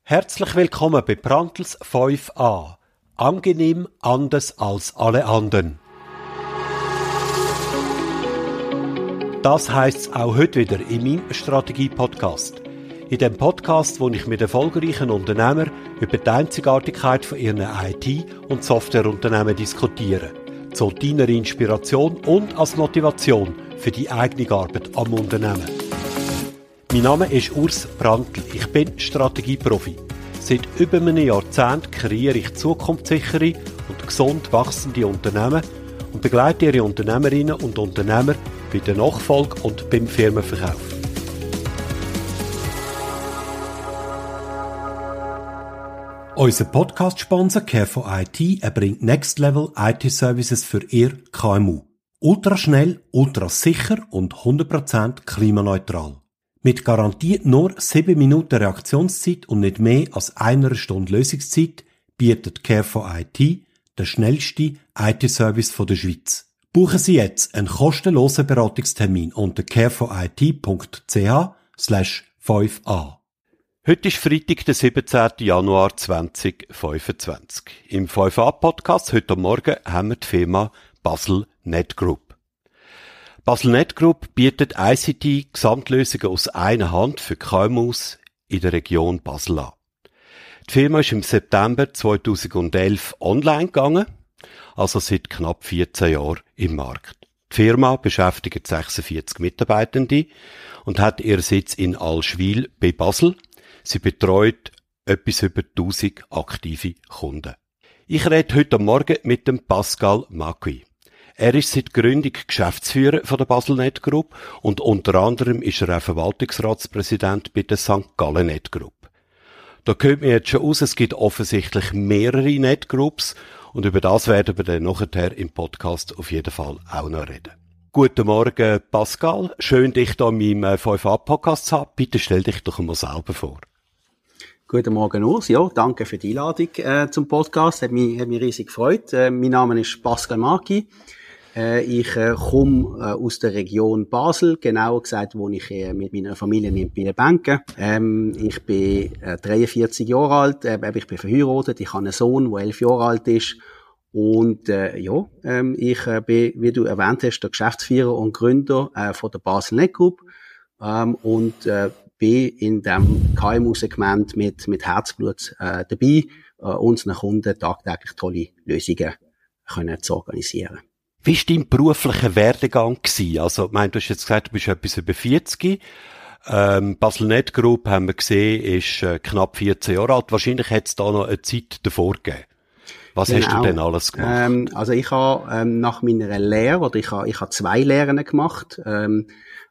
Herzlich willkommen bei Brandtls 5a. Angenehm anders als alle anderen. Das heisst auch heute wieder in meinem Strategie-Podcast. In dem Podcast, wo ich mit erfolgreichen Unternehmern über die Einzigartigkeit von ihren IT- und Softwareunternehmen diskutiere. Zu deiner Inspiration und als Motivation für die eigene Arbeit am Unternehmen. Mein Name ist Urs Brandtl. Ich bin Strategieprofi. Seit über einem Jahrzehnt kreiere ich zukunftssichere und gesund wachsende Unternehmen und begleite ihre Unternehmerinnen und Unternehmer bei der Nachfolge und beim Firmenverkauf. Unser Podcast-Sponsor Careful IT erbringt Next Level IT-Services für Ihr KMU. Ultraschnell, ultrasicher und 100% klimaneutral. Mit garantiert nur 7 Minuten Reaktionszeit und nicht mehr als 1 Stunde Lösungszeit bietet Careful IT den schnellsten IT-Service der Schweiz. Buchen Sie jetzt einen kostenlosen Beratungstermin unter careforit.ch/5a. Heute ist Freitag, der 17. Januar 2025. Im 5a-Podcast heute Morgen haben wir die Firma Baselnet Group. Baselnet Group bietet ICT-Gesamtlösungen aus einer Hand für KMUs in der Region Basel an. Die Firma ist im September 2011 online gegangen, also seit knapp 14 Jahren im Markt. Die Firma beschäftigt 46 Mitarbeitende und hat ihren Sitz in Allschwil bei Basel. Sie betreut etwas über 1000 aktive Kunden. Ich rede heute Morgen mit dem Pascal Macui. Er ist seit Gründung Geschäftsführer von der Baselnet Group und unter anderem ist er auch Verwaltungsratspräsident bei der St. Gallen Net Group. Da hört man jetzt schon aus, es gibt offensichtlich mehrere Net Groups und über das werden wir dann nachher im Podcast auf jeden Fall auch noch reden. Guten Morgen Pascal, schön dich hier in meinem 5a-Podcast zu haben. Bitte stell dich doch einmal selber vor. Guten Morgen, Urs. Ja, danke für die Einladung zum Podcast. Hat mich riesig gefreut. Mein Name ist Pascal Macui. Ich komme aus der Region Basel, genauer gesagt wohne ich mit meiner Familie in Bielenbenken. Ich bin 43 Jahre alt, ich bin verheiratet, ich habe einen Sohn, der 11 Jahre alt ist. Und ich bin, wie du erwähnt hast, der Geschäftsführer und Gründer von der Baselnet Group und bin in dem KMU-Segment mit Herzblut dabei, unseren Kunden tagtäglich tolle Lösungen können zu organisieren. Wie war dein beruflicher Werdegang gewesen? Also, ich meine, du hast jetzt gesagt, du bist etwas über 40. Baselnet Group, haben wir gesehen, ist knapp 14 Jahre alt. Wahrscheinlich hat es da noch eine Zeit davor gegeben. Was hast du denn alles gemacht? Also ich habe nach meiner Lehre, oder ich habe 2 Lehren gemacht, habe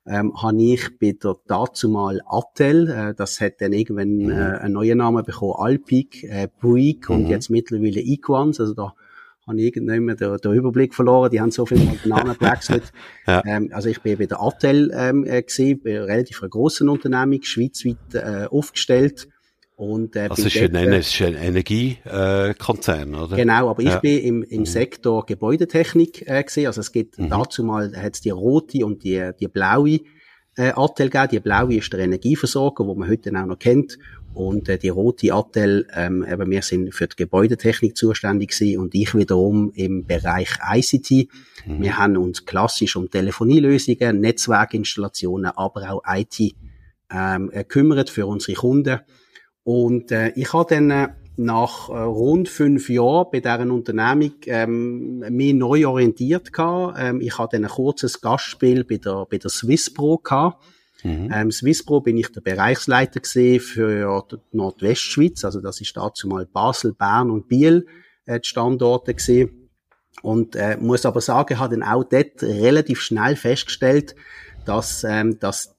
ich bei der dazumal Attel, das hat dann irgendwann einen neuen Namen bekommen, Alpic, Bouygues und jetzt mittlerweile Equans, also da habe ich irgendwann mehr den Überblick verloren, die haben so viel mal den Namen gewechselt. Ja. Also ich bin bei der Attel gewesen, bei einer relativ grossen Unternehmung, schweizweit aufgestellt. Und, also es ist ein Energiekonzern, oder? Genau, aber ich bin im Sektor Gebäudetechnik gewesen. Also es gibt dazu mal hat's die rote und die blaue Attel gegeben. Die blaue ist der Energieversorger, wo man heute auch noch kennt. Und die rote Attel, eben wir sind für die Gebäudetechnik zuständig gewesen und ich wiederum im Bereich ICT. Wir haben uns klassisch um Telefonielösungen, Netzwerkinstallationen, aber auch IT gekümmert für unsere Kunden. Und ich habe dann nach rund 5 Jahren bei deren Unternehmung mich neu orientiert gehabt. Ich hatte dann ein kurzes Gastspiel bei der Swisspro gehabt. Swisspro bin ich der Bereichsleiter gewesen für die Nordwestschweiz. Also das ist dazu mal Basel, Bern und Biel die Standorte gewesen. Und muss aber sagen, habe dann auch dort relativ schnell festgestellt, dass das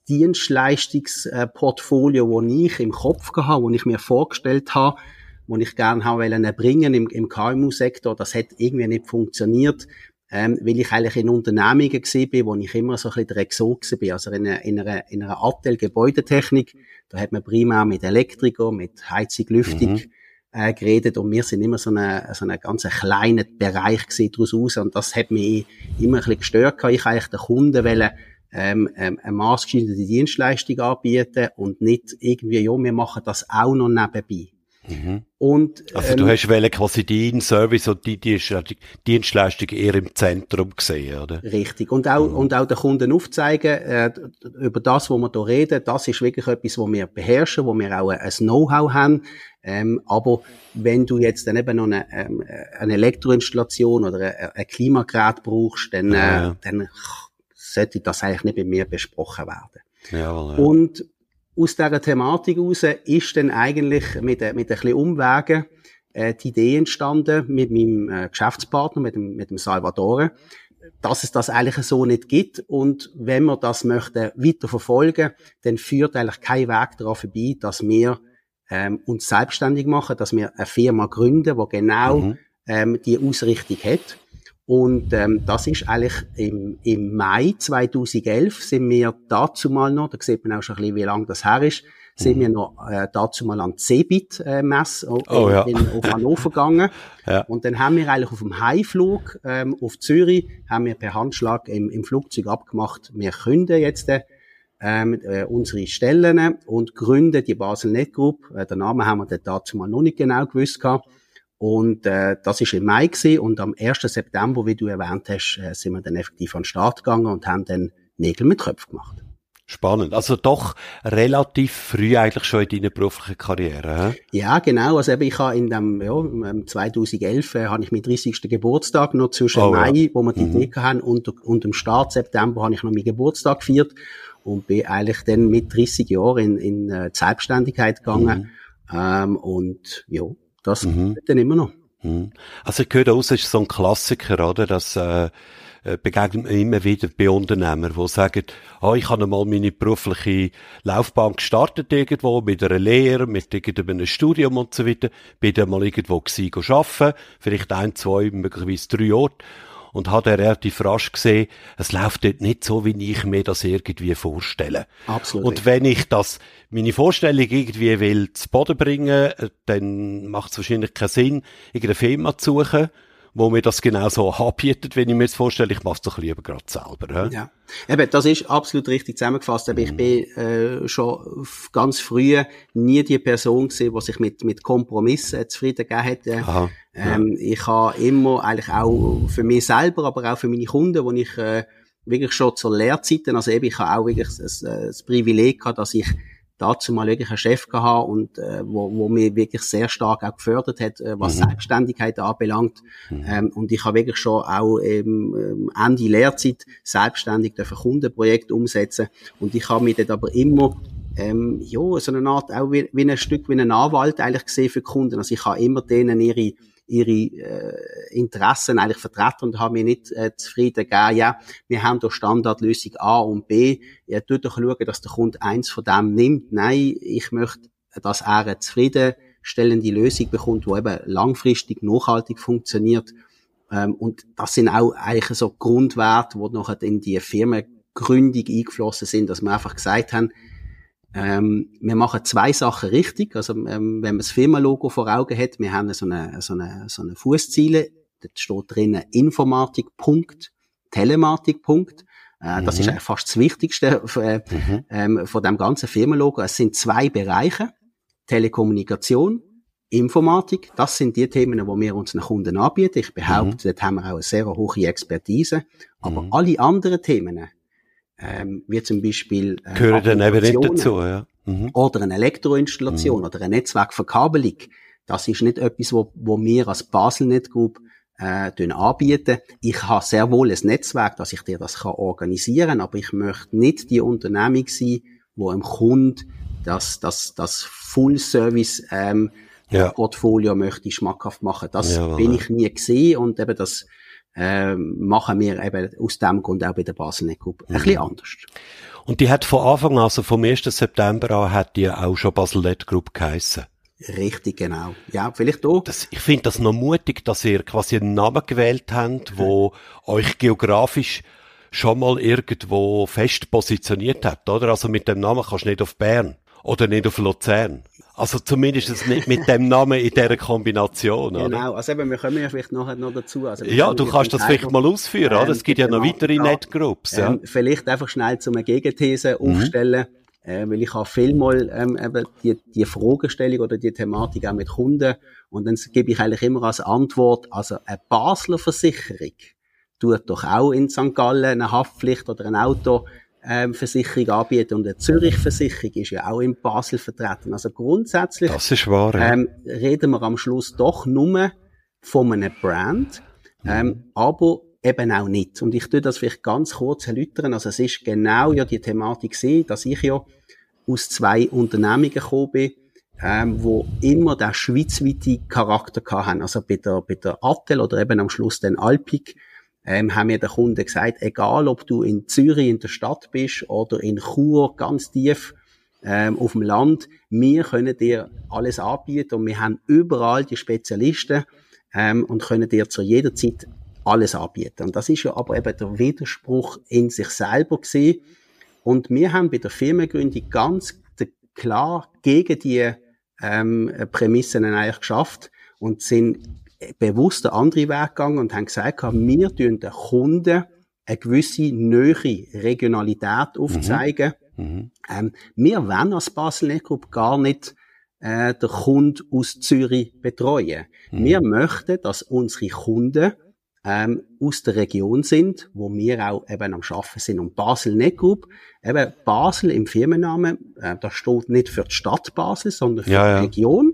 Dienstleistungsportfolio, das ich im Kopf hatte, das ich mir vorgestellt habe, das ich gerne erbringen im KMU-Sektor, das hat irgendwie nicht funktioniert, weil ich eigentlich in Unternehmungen gewesen bin, wo ich immer so ein bisschen der Exot war. Also in einer Attel Gebäudetechnik, da hat man primär mit Elektriker, mit Heizung, Lüftung geredet und wir sind immer so eine ganz kleiner Bereich gewesen daraus aus und das hat mich immer ein bisschen gestört. Ich eigentlich den Kunden eine maßgeschneiderte Dienstleistung anbieten und nicht irgendwie, ja, wir machen das auch noch nebenbei. Mhm. Und, also du hast quasi deinen Service und die Dienstleistung eher im Zentrum gesehen, oder? Richtig. Und auch den Kunden aufzeigen, über das, wo wir hier reden, das ist wirklich etwas, wo wir beherrschen, wo wir auch ein Know-how haben. Aber wenn du jetzt dann eben noch eine Elektroinstallation oder ein Klimagerät brauchst, dann sollte das eigentlich nicht bei mir besprochen werden. Ja. Und aus dieser Thematik heraus ist dann eigentlich mit ein bisschen Umwegen die Idee entstanden mit meinem Geschäftspartner, mit dem Salvatore, dass es das eigentlich so nicht gibt. Und wenn wir das möchten weiter verfolgen, dann führt eigentlich kein Weg daran vorbei, dass wir uns selbstständig machen, dass wir eine Firma gründen, die genau die Ausrichtung hat. Und das ist eigentlich im Mai 2011 sind wir dazu mal noch, da sieht man auch schon ein bisschen, wie lange das her ist, sind wir noch dazu mal an die CeBIT-Messe auf Hannover gegangen. Ja. Und dann haben wir eigentlich auf dem Heimflug auf Zürich, haben wir per Handschlag im Flugzeug abgemacht, wir künden jetzt unsere Stellen und gründen die Basel.NET Group. Den Namen haben wir dazu mal noch nicht genau gewusst gehabt. Und das ist im Mai gewesen, und am 1. September, wie du erwähnt hast, sind wir dann effektiv an den Start gegangen und haben dann Nägel mit Köpfen gemacht. Spannend. Also doch relativ früh eigentlich schon in deiner beruflichen Karriere, he? Ja, genau. Also eben, ich habe in dem 2011 habe ich meinen 30. Geburtstag noch zwischen Mai, wo wir die Idee hatten, und dem Start September habe ich noch meinen Geburtstag gefeiert und bin eigentlich dann mit 30 Jahren in die Selbstständigkeit gegangen. Und ja, das geht dann immer noch. Also ich höre daraus, ist so ein Klassiker, oder? Das begegnet mir immer wieder bei Unternehmern, die sagen, ich habe mal meine berufliche Laufbahn gestartet irgendwo, mit einer Lehre, mit irgendeinem Studium und so weiter, bin dann mal irgendwo gewesen, arbeiten, vielleicht 1, 2, möglicherweise 3 Orte, und habe dann relativ rasch gesehen, es läuft dort nicht so, wie ich mir das irgendwie vorstelle. Absolut. Und wenn ich meine Vorstellung irgendwie will zu Boden bringen, dann macht es wahrscheinlich keinen Sinn, irgendeine Firma zu suchen, wo mir das genau so anbietet, wenn ich mir das vorstelle. Ich mache es doch lieber gerade selber. He? Ja. Eben, das ist absolut richtig zusammengefasst. Aber ich bin schon ganz früh nie die Person gewesen, die sich mit Kompromissen zufrieden gegeben hat. Ich habe immer eigentlich auch für mich selber, aber auch für meine Kunden, wo ich wirklich schon zur Lehrzeiten, also eben, ich habe auch wirklich das Privileg gehabt, dass ich dazu mal wirklich einen Chef gehabt und wo mich wirklich sehr stark auch gefördert hat, was Selbstständigkeit anbelangt. Und ich habe wirklich schon auch Ende Lehrzeit selbstständig Kundenprojekte umsetzen. Und ich habe mich dort aber immer so eine Art auch wie ein Stück wie ein Anwalt eigentlich gesehen für die Kunden. Also ich habe immer denen ihre Interessen eigentlich vertreten und habe mich nicht zufrieden gegeben. Ja, wir haben doch Standardlösung A und B. Ja, tut doch schauen, dass der Kunde eins von dem nimmt. Nein, ich möchte, dass er eine zufriedenstellende Lösung bekommt, die eben langfristig, nachhaltig funktioniert. Und das sind auch eigentlich so Grundwerte, die nachher in die Firmengründung eingeflossen sind, dass wir einfach gesagt haben, wir machen 2 Sachen richtig. Also, wenn man das Firmenlogo vor Augen hat, wir haben so eine Fußziele, da steht drinnen Informatik, Punkt, Telematik, Punkt. Das ist eigentlich fast das Wichtigste von dem ganzen Firmenlogo. Es sind 2 Bereiche, Telekommunikation, Informatik. Das sind die Themen, die wir unseren Kunden anbieten. Ich behaupte, dort haben wir auch eine sehr hohe Expertise. Aber alle anderen Themen, wie zum Beispiel gehören dann eben nicht dazu, ja. Oder eine Elektroinstallation oder eine Netzwerkverkabelung. Das ist nicht etwas, wo wir als Basel.NET Group anbieten. Ich habe sehr wohl ein Netzwerk, dass ich dir das organisieren kann, aber ich möchte nicht die Unternehmung sein, wo einem Kunden das Full-Service Portfolio möchte ich schmackhaft machen. Das bin ich nie gesehen, und eben das machen wir eben aus dem Grund auch bei der Basel.NET Group ein bisschen anders. Und die hat von Anfang an, also vom 1. September an, hat die auch schon Basel.NET Group geheissen. Richtig, genau. Ja, vielleicht auch. Ich finde das noch mutig, dass ihr quasi einen Namen gewählt habt, wo euch geografisch schon mal irgendwo fest positioniert hat, oder? Also mit dem Namen kannst du nicht auf Bern oder nicht auf Luzern. Also zumindest nicht mit dem Namen in dieser Kombination, oder? Genau, also eben, wir kommen ja vielleicht nachher noch dazu. Also ja, du kannst das vielleicht mal ausführen, oder? Es gibt ja noch weitere Netgroups, ja. Vielleicht einfach schnell zum eine Gegenthese aufstellen, weil ich habe vielmal eben die Fragestellung oder die Thematik auch mit Kunden und dann gebe ich eigentlich immer als Antwort, also eine Basler Versicherung tut doch auch in St. Gallen eine Haftpflicht oder ein Auto Versicherung anbieten und eine Zürich-Versicherung ist ja auch in Basel vertreten. Also grundsätzlich das ist wahr, ja. Reden wir am Schluss doch nur von einem Brand, aber eben auch nicht. Und ich tue das vielleicht ganz kurz erläutern. Also es ist genau ja die Thematik gewesen, dass ich ja aus 2 Unternehmungen gekommen bin, wo immer den schweizweiten Charakter hatten. Also bei der Attel oder eben am Schluss den Alpic, haben mir der Kunde gesagt, egal ob du in Zürich in der Stadt bist oder in Chur ganz tief auf dem Land, wir können dir alles anbieten und wir haben überall die Spezialisten und können dir zu jeder Zeit alles anbieten. Und das ist ja aber eben der Widerspruch in sich selber gewesen. Und wir haben bei der Firmengründung ganz klar gegen die Prämissen eigentlich geschafft und sind bewusst einen anderen Weg gegangen und haben gesagt, wir tun den Kunden eine gewisse Nähe, Regionalität aufzeigen. Wir wollen als Basel Netgroup gar nicht den Kunden aus Zürich betreuen. Wir möchten, dass unsere Kunden aus der Region sind, wo wir auch eben am Arbeiten sind. Und Basel Netgroup, eben Basel im Firmennamen, das steht nicht für die Stadt Basel, sondern für die Region.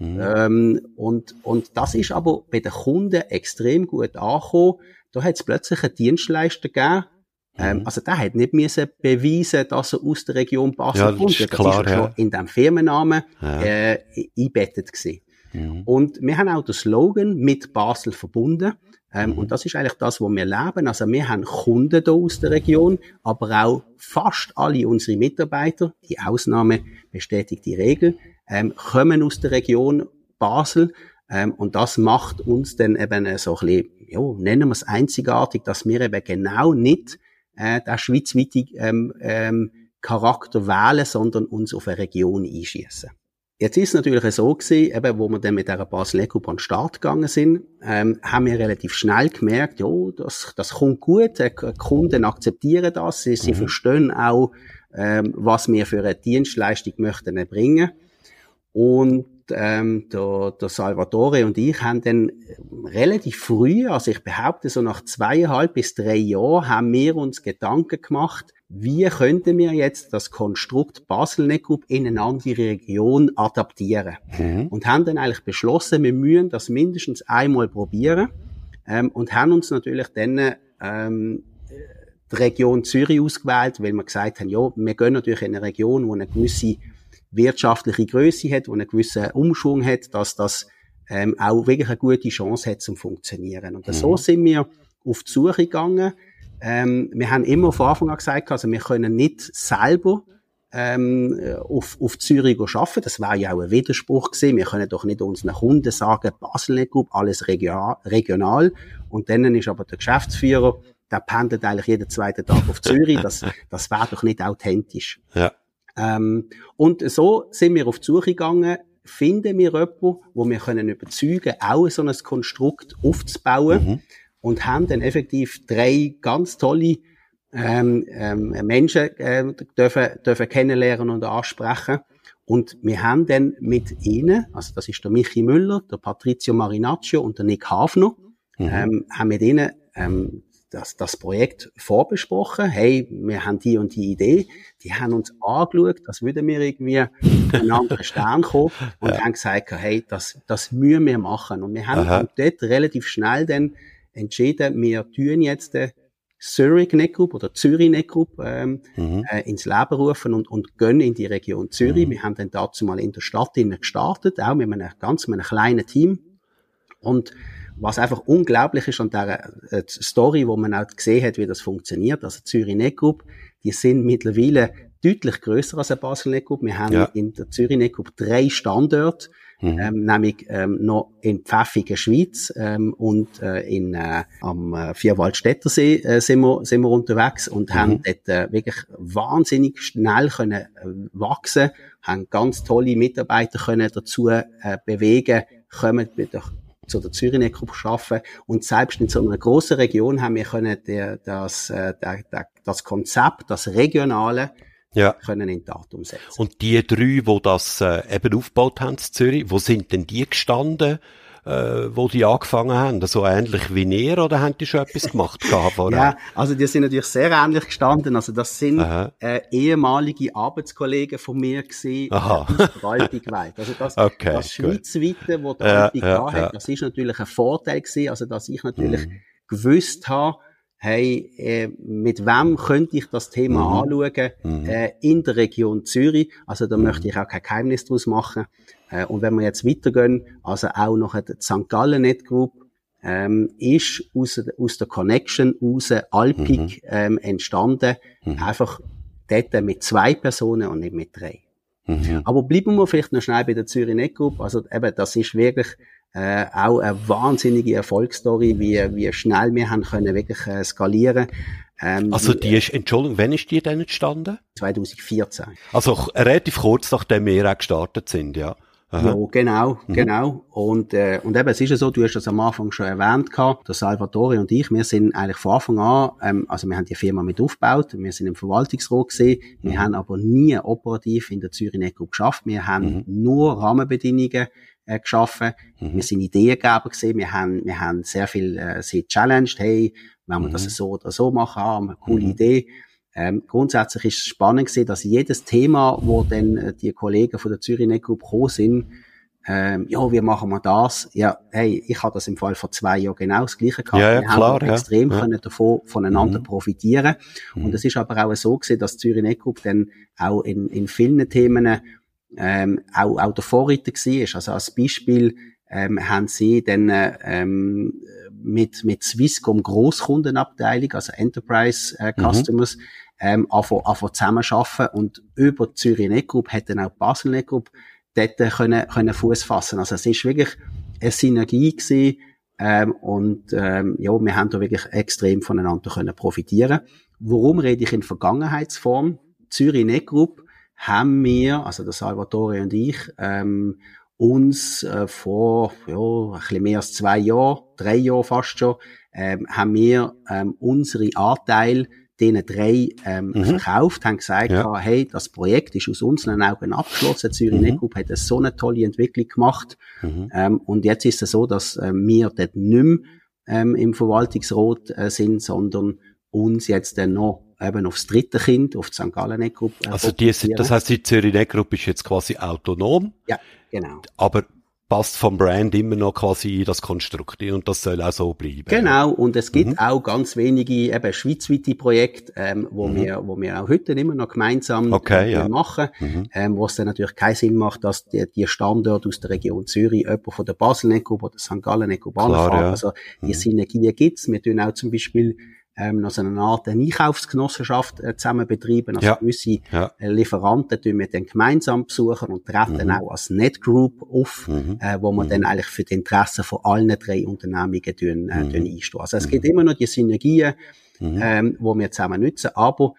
Und das ist aber bei den Kunden extrem gut angekommen. Da hat es plötzlich einen Dienstleister gegeben. Also der hat nicht müssen beweisen, dass er aus der Region Basel kommt. Das klar, ist schon in dem Firmennamen eingebettet gewesen. Und wir haben auch den Slogan mit Basel verbunden. Und das ist eigentlich das, was wir leben. Also wir haben Kunden hier aus der Region, aber auch fast alle unsere Mitarbeiter, die Ausnahme bestätigt die Regel, kommen aus der Region Basel. Und das macht uns dann eben so ein bisschen, ja, nennen wir es einzigartig, dass wir eben genau nicht den schweizweiten Charakter wählen, sondern uns auf eine Region einschiessen. Jetzt ist es natürlich so gewesen, eben, wo wir dann mit dieser Basel Netgroup an den Start gegangen sind, haben wir relativ schnell gemerkt, ja, das kommt gut, die Kunden akzeptieren das, sie verstehen auch, was wir für eine Dienstleistung möchten erbringen. Und der Salvatore und ich haben dann relativ früh, also ich behaupte so nach 2,5 bis 3 Jahren, haben wir uns Gedanken gemacht, wie könnten wir jetzt das Konstrukt Basel Netgroup in eine andere Region adaptieren. Und haben dann eigentlich beschlossen, wir müssen das mindestens einmal probieren und haben uns natürlich dann die Region Zürich ausgewählt, weil wir gesagt haben, ja, wir gehen natürlich in eine Region, wo eine gewisse wirtschaftliche Größe hat, wo einen gewissen Umschwung hat, dass das auch wirklich eine gute Chance hat zum Funktionieren. Und so sind wir auf die Suche gegangen. Wir haben immer von Anfang an gesagt, also wir können nicht selber auf Zürich arbeiten. Das wäre ja auch ein Widerspruch gewesen. Wir können doch nicht unseren Kunden sagen, Basel Netgroup, alles regional. Und dann ist aber der Geschäftsführer, der pendelt eigentlich jeden 2. Tag auf Zürich. Das wäre doch nicht authentisch. Ja. Und so sind wir auf die Suche gegangen, finden wir jemanden, wo wir können überzeugen, auch so ein Konstrukt aufzubauen, und haben dann effektiv 3 ganz tolle Menschen dürfen kennenlernen und ansprechen. Und wir haben dann mit ihnen, also das ist der Michi Müller, der Patrizio Marinaccio und der Nick Hafner, haben mit ihnen das Projekt vorbesprochen. Hey, wir haben die und die Idee. Die haben uns angeschaut, als würden wir irgendwie einen anderen Stern kommen und haben gesagt, hey, das müssen wir machen. Und wir haben dort relativ schnell dann entschieden, wir tun jetzt den Zurich Netgroup oder Zürich Netgroup ins Leben rufen und gehen in die Region Zürich. Wir haben dann dazu mal in der Stadt gestartet, auch mit einem ganz kleinen Team. Und was einfach unglaublich ist an dieser Story, wo man auch gesehen hat, wie das funktioniert, also Zürich Netgroup, die sind mittlerweile deutlich grösser als eine Basel Netgroup. Wir haben in der Zürich Netgroup 3 Standorte. nämlich noch in Pfäffigen, Schweiz, und am Vierwaldstättersee sind wir unterwegs und haben dort wirklich wahnsinnig schnell können wachsen, haben ganz tolle Mitarbeiter können dazu bewegen, kommen wieder zu der Zürich Netgroup arbeiten. Und selbst in so einer grossen Region haben wir können das Konzept, das Regionale, können in die Tat umsetzen. Und die drei, die das eben aufgebaut haben in Zürich, wo sind denn die gestanden, wo die angefangen haben? So ähnlich wie ihr, oder haben die schon etwas gemacht vorher? Ja, also die sind natürlich sehr ähnlich gestanden. Also das sind ehemalige Arbeitskollegen von mir gewesen, aus der Alpigweit. Also das Schweizweite, wo der Alpig hat, das ist natürlich ein Vorteil gewesen. Also dass ich natürlich gewusst habe, hey, mit wem könnte ich das Thema anschauen, in der Region Zürich. Also da möchte ich auch kein Geheimnis draus machen. Und wenn wir jetzt weitergehen, also auch noch die St. Gallen Netgroup, ist aus der Connection, aus Alpig, entstanden. Einfach dort mit 2 Personen und nicht mit 3. Aber bleiben wir vielleicht noch schnell bei der Zürich Netgroup. Also eben, das ist wirklich, auch eine wahnsinnige Erfolgsstory, wie schnell wir haben können wirklich skalieren. Also die ist, Entschuldigung, wann ist die denn entstanden? 2014. Also relativ kurz nachdem wir auch gestartet sind, ja. Ja, genau. Und eben, es ist ja so, du hast das am Anfang schon erwähnt gehabt, der Salvatore und ich, wir sind eigentlich von Anfang an, also wir haben die Firma mit aufgebaut, wir sind im Verwaltungsrat gewesen, wir haben aber nie operativ in der Zürich Netgroup geschafft, wir haben nur Rahmenbedingungen geschaffen, wir sind Ideengeber gewesen, wir haben sehr viel sie challenged, hey, wenn wir das so oder so machen, haben wir eine coole Idee. Grundsätzlich ist es spannend gewesen, dass jedes Thema, wo dann die Kollegen von der Zürich Netgroup gekommen sind, ja, wie machen wir das? Ja, hey, ich habe das im Fall vor 2 Jahren genau das Gleiche gehabt. Ja, wir klar, haben extrem können davon voneinander profitieren. Und es ist aber auch so gewesen, dass die Zürich Netgroup dann auch in vielen Themen auch der Vorreiter war. Also als Beispiel haben sie dann mit Swisscom Grosskundenabteilung, also Enterprise Customers, anfangen zusammenarbeiten, und über die Zürich Netgroup hat dann auch die Basel Netgroup dort können Fuß fassen. Also es ist wirklich eine Synergie gewesen, und ja, wir haben da wirklich extrem voneinander können profitieren. Warum rede ich in Vergangenheitsform? Zürich Netgroup haben wir, also der Salvatore und ich, uns vor ein bisschen mehr als 2 Jahren, 3 Jahren fast schon, haben wir unsere Anteile denen 3 verkauft, haben gesagt, hey, das Projekt ist aus unseren Augen abgeschlossen. Zürich Netgroup hat so eine tolle Entwicklung gemacht. Und jetzt ist es so, dass wir dort nicht mehr im Verwaltungsrat sind, sondern uns jetzt dann noch eben aufs dritte Kind, auf die St. Gallen Netgroup. Also das heisst, die Zürich Netgroup ist jetzt quasi autonom. Ja, genau. Aber passt vom Brand immer noch quasi in das Konstrukt, und das soll auch so bleiben. Genau, und es gibt auch ganz wenige eben schweizweite Projekte, wo wir auch heute immer noch gemeinsam machen, wo es dann natürlich keinen Sinn macht, dass die Standorte aus der Region Zürich jemand von der Basel Netgroup oder St. Gallen Netgroup anfahren. Ja. Also die Synergien gibt's. Wir tun auch zum Beispiel noch so eine Art Einkaufsgenossenschaft zusammen betreiben. Also gewisse Lieferanten tun wir dann gemeinsam besuchen und treten auch als Netgroup auf, wo wir dann eigentlich für die Interessen von allen 3 Unternehmungen einstehen. Also es gibt immer noch die Synergien, wo wir zusammen nutzen, aber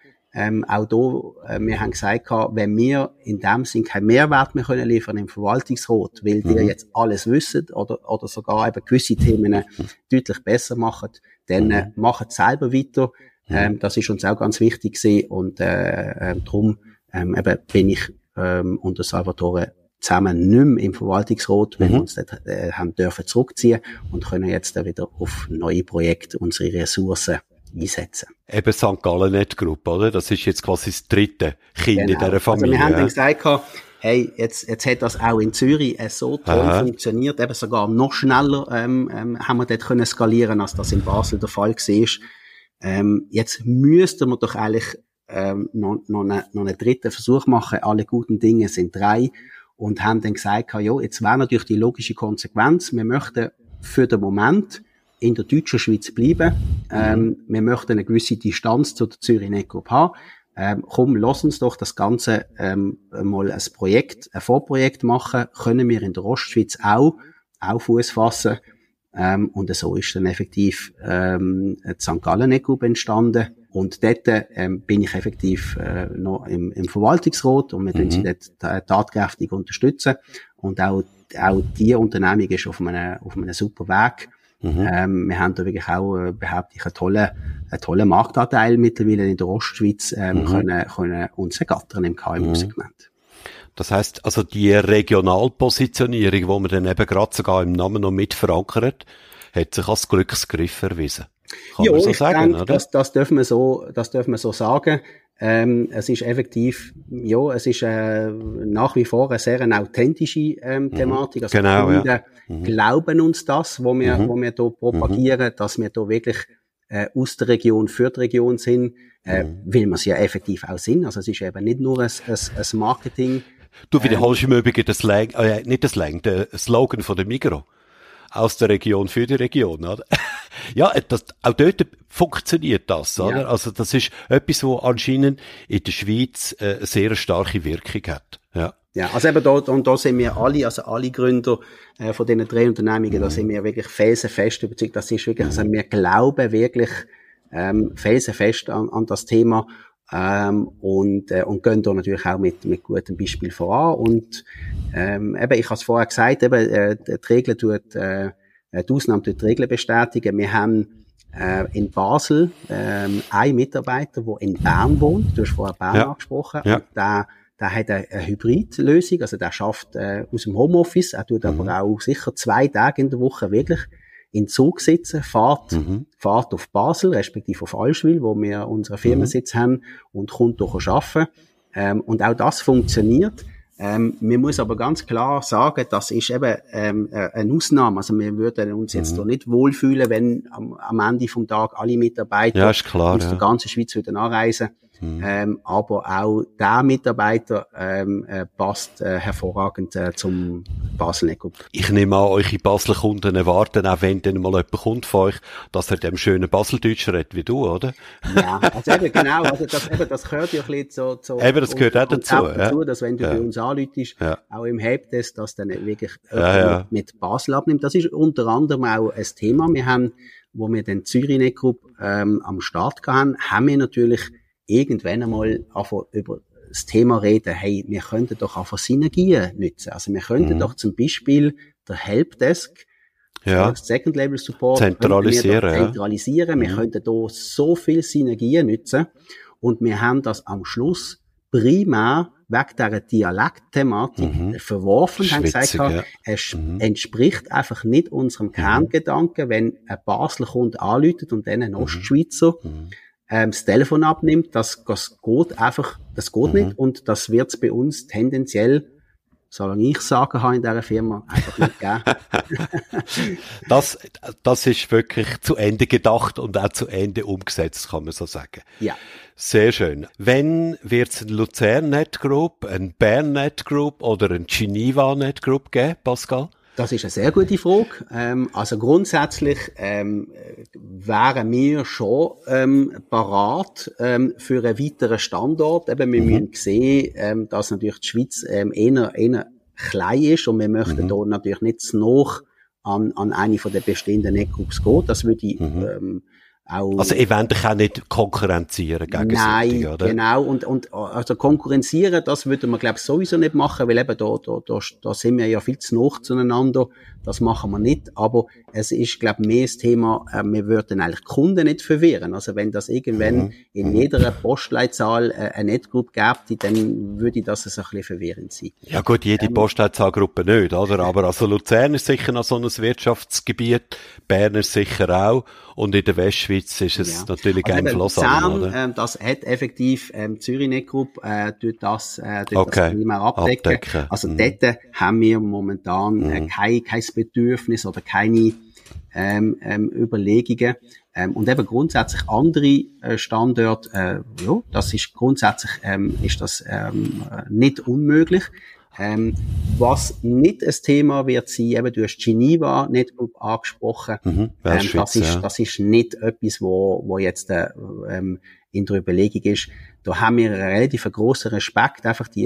auch da, wir haben gesagt, wenn wir in dem Sinn keinen Mehrwert mehr können liefern im Verwaltungsrat, weil die jetzt alles wissen oder sogar eben gewisse Themen deutlich besser machen, dann machen sie selber weiter. Das ist uns auch ganz wichtig gewesen, und darum eben bin ich unter Salvatore zusammen nicht mehr im Verwaltungsrat, wenn wir uns dort haben dürfen zurückziehen und können jetzt wieder auf neue Projekte unsere Ressourcen einsetzen. Eben St. Gallen Netgroup, oder? Das ist jetzt quasi das dritte Kind in dieser Familie. Also wir haben dann gesagt, hey, jetzt hat das auch in Zürich so toll funktioniert, eben sogar noch schneller haben wir dort können skalieren, als das in Basel der Fall war. Jetzt müssten wir doch eigentlich noch einen dritten Versuch machen. Alle guten Dinge sind 3. Und haben dann gesagt, ja, jetzt wäre natürlich die logische Konsequenz, wir möchten für den Moment in der deutschen Schweiz bleiben. Wir möchten eine gewisse Distanz zu der Zürich Netgroup haben. komm, lass uns doch das Ganze mal ein Vorprojekt machen, können wir in der Ostschweiz auch Fuß fassen. Und so ist dann effektiv die St. Gallen Group entstanden. Und dort bin ich effektiv noch im Verwaltungsrat und wir tun sie dort tatkräftig unterstützen. Und auch die Unternehmung ist auf einem super Weg. Wir haben da wirklich auch, behaupte ich, einen tollen Marktanteil mittlerweile in der Ostschweiz können uns ergattern im KMU-Segment. Das heisst, also die Regionalpositionierung, wo man dann eben gerade sogar im Namen noch mit verankert, hat sich als Glücksgriff erwiesen. Kann man so sagen, oder? Das dürfen wir so sagen. Es ist effektiv, es ist nach wie vor eine sehr authentische Thematik. Also genau, die Kunden glauben uns das, wo wir hier propagieren, dass wir hier wirklich aus der Region für die Region sind, weil wir es ja effektiv auch sind. Also es ist eben nicht nur ein Marketing. Du wiederholst im Übrigen den Slogan von der Migros. Aus der Region für die Region, oder? Ja, auch dort funktioniert das, oder? Ja. Also das ist etwas, wo anscheinend in der Schweiz eine sehr starke Wirkung hat. Ja. Ja, also eben da sind wir alle Gründer von diesen 3 Unternehmungen, da sind wir wirklich felsenfest überzeugt. Das ist wirklich, also wir glauben wirklich felsenfest an das Thema und gehen da natürlich auch mit gutem Beispiel voran. Und eben, ich habe es vorher gesagt, eben die Regel die Ausnahme tut die Regel bestätigen. Wir haben in Basel einen Mitarbeiter, der in Bern wohnt. Du hast vorher Bern angesprochen. Ja. Und der hat eine Hybridlösung, also der schafft aus dem Homeoffice. Er tut aber auch sicher 2 Tage in der Woche wirklich in den Zug sitzen, fahrt auf Basel, respektive auf Allschwil, wo wir unseren Firmensitz haben, und kommt hier arbeiten. Und auch das funktioniert. Man muss aber ganz klar sagen, das ist eben eine Ausnahme. Also wir würden uns jetzt da nicht wohlfühlen, wenn am Ende vom Tag alle Mitarbeiter ist klar, aus der ganzen Schweiz würden anreisen. Aber auch der Mitarbeiter passt hervorragend zum Basel Group. Ich nehme an, eure Basler Kunden erwarten, auch wenn dann mal jemand kommt von euch, dass er dem schönen Baseldeutsch redet wie du, oder? Ja, also eben genau, also das gehört ja ein bisschen zu eben, das gehört auch dazu, dass wenn du bei uns anrufst, auch im Helpdesk, dass dann wirklich mit Basel abnimmt. Das ist unter anderem auch ein Thema. Wir haben, wo wir den Zürich Group am Start hatten, haben wir natürlich irgendwann einmal einfach über das Thema reden, hey, wir könnten doch einfach Synergien nutzen. Also wir könnten doch zum Beispiel der Helpdesk, Second Level Support, zentralisieren. Wir könnten da so viel Synergien nutzen. Und wir haben das am Schluss primär wegen dieser Dialektthematik verworfen, haben gesagt, es entspricht einfach nicht unserem Kerngedanken, wenn ein Basler Kunde anruft und dann ein Ostschweizer das Telefon abnimmt, das geht nicht, und das wird es bei uns tendenziell, solange ich Sagen habe in dieser Firma, einfach nicht geben. Das ist wirklich zu Ende gedacht und auch zu Ende umgesetzt, kann man so sagen. Ja. Sehr schön. Wenn wird es ein Luzern Net Group, ein Bern Net Group oder ein Geneva Net Group geben, Pascal? Das ist eine sehr gute Frage. Also grundsätzlich wären wir schon parat für einen weiteren Standort. Eben, wir müssen sehen, dass natürlich die Schweiz eher klein ist und wir möchten da natürlich nicht zu nah an eine von den bestehenden Netgroups gehen. Das würde ich auch... Also eventuell auch nicht konkurrenzieren gegenseitig, oder? Genau. Und also konkurrenzieren, das würden wir, glaube ich, sowieso nicht machen, weil eben da sind wir ja viel zu nah zueinander. Das machen wir nicht. Aber es ist, glaube ich, mehr das Thema, wir würden eigentlich Kunden nicht verwirren. Also wenn das irgendwann in jeder Postleitzahl eine Netgroup gäbe, dann würde das ein bisschen verwirrend sein. Ja gut, jede Postleitzahlgruppe nicht, oder? Aber also Luzern ist sicher noch so ein Wirtschaftsgebiet, Bern ist sicher auch, und in der Westschweiz ist es natürlich ein Lausanne, oder? Das hat effektiv Zürich Netgroup durch das primär abdecken. Also dort haben wir momentan kein Bedürfnis oder keine Überlegungen. Und eben grundsätzlich andere Standorte, das ist grundsätzlich ist das nicht unmöglich. Was nicht ein Thema wird sein, eben, du hast Geneva Netgroup angesprochen. Das ist nicht etwas, wo jetzt in der Überlegung ist. Da haben wir einen relativ grossen Respekt, einfach die